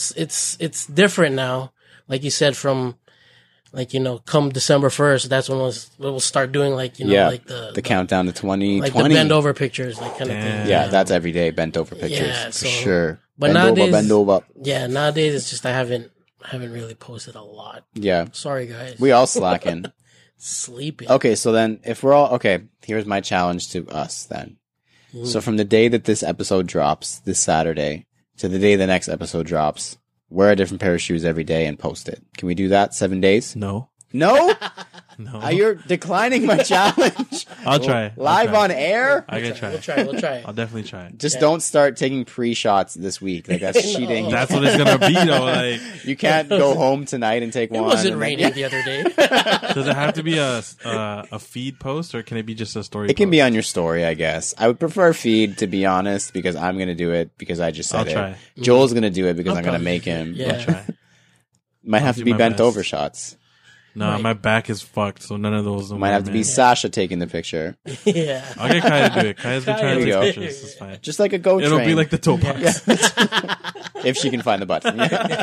it's different now. Like you said, from like come December 1st, that's when we'll start doing like Yeah, like the countdown to 2020. like the bend over pictures, like kind of thing. Yeah, that's every day bent over pictures Yeah, for so- sure. but bend over, nowadays- bend over. Yeah, nowadays it's just I haven't really posted a lot. Yeah, Sorry guys. we all slacking. Sleeping. Okay, so then if we're all okay, here's my challenge to us then. So from the day that this episode drops, this Saturday, to the day the next episode drops, wear a different pair of shoes every day and post it. Can we do that? 7 days? No, No? no. You're declining my challenge. I'll try. Live on air? I gotta try. We'll try. I'll definitely try. Just don't start taking pre-shots this week. Like that's cheating. That's what it's gonna be though. Like, You can't go home tonight and take It one. wasn't and then- raining the other day. does it have to be a feed post or can it be just a story? It can post? be on your story, I guess. I would prefer feed, to be honest, because I'm going to do it because I just said I'll it. try. Joel's going to do it because I'll I'm going to probably make do it. him. Yeah. I'll try. Might have do to be my bent best. over shots. No, Right. my back is fucked, so none of those. Might have to be Sasha taking the picture. Yeah. I'll get Kaya to do it. Kaya's been trying to There take you go. pictures. It's fine. Just like a GO It'll train. be like the toe box. if she can find the button.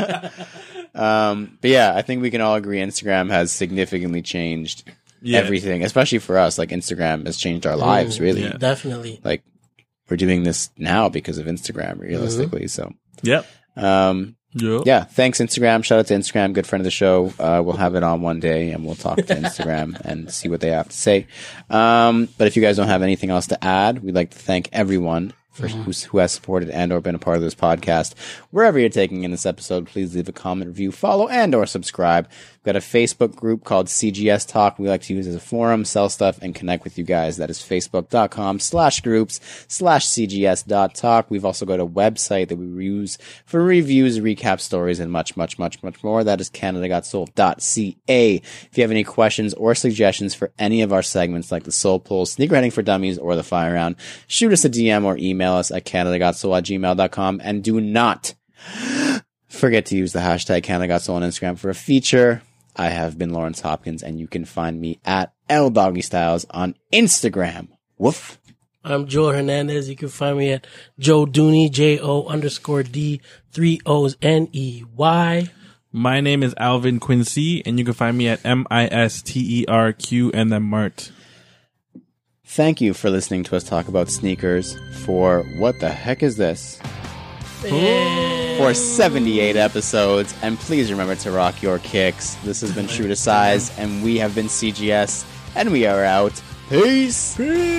But yeah, I think we can all agree Instagram has significantly changed Yeah. everything, especially for us. Like Instagram has changed our lives, really. Yeah. Definitely. Like we're doing this now because of Instagram, realistically. So, Yep. Yep. yeah, thanks Instagram. Shout out to Instagram, good friend of the show. We'll have it on one day and we'll talk to Instagram and see what they have to say. But if you guys don't have anything else to add, we'd like to thank everyone for who has supported and or been a part of this podcast. Wherever you're taking in this episode, please leave a comment, review, follow, and or subscribe. We've got a Facebook group called CGS Talk we like to use as a forum, sell stuff, and connect with you guys. That is facebook.com/groups/CGS.talk. We've also got a website that we use for reviews, recap stories, and much, much, much, much more. That is CanadaGotSoul.ca. If you have any questions or suggestions for any of our segments like the Soul Pull, Sneakerheading for Dummies, or the Fire Round, shoot us a DM or email us at CanadaGotSoul@gmail.com. And do not forget to use the hashtag CanadaGotSoul on Instagram for a feature. I have been Lawrence Hopkins, and you can find me at LDoggyStyles on Instagram. Woof. I'm Joe Hernandez. You can find me at Joe Dooney, JO_D, 3 O's NEY. My name is Alvin Quincy, and you can find me at MISTERQ and then Mart. Thank you for listening to us talk about sneakers for what the heck is this? For 78 episodes, and please remember to rock your kicks. This has been True to Size, and we have been CGS, and we are out. Peace.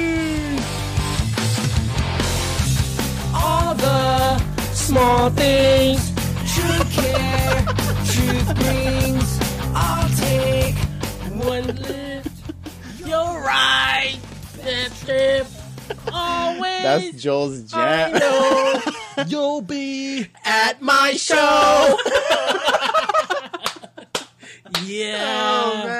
All the small things, true care, truth brings. I'll take one lift. You're right. Step. Always. That's Joel's jam. I know you'll be at my show. Yeah. Oh,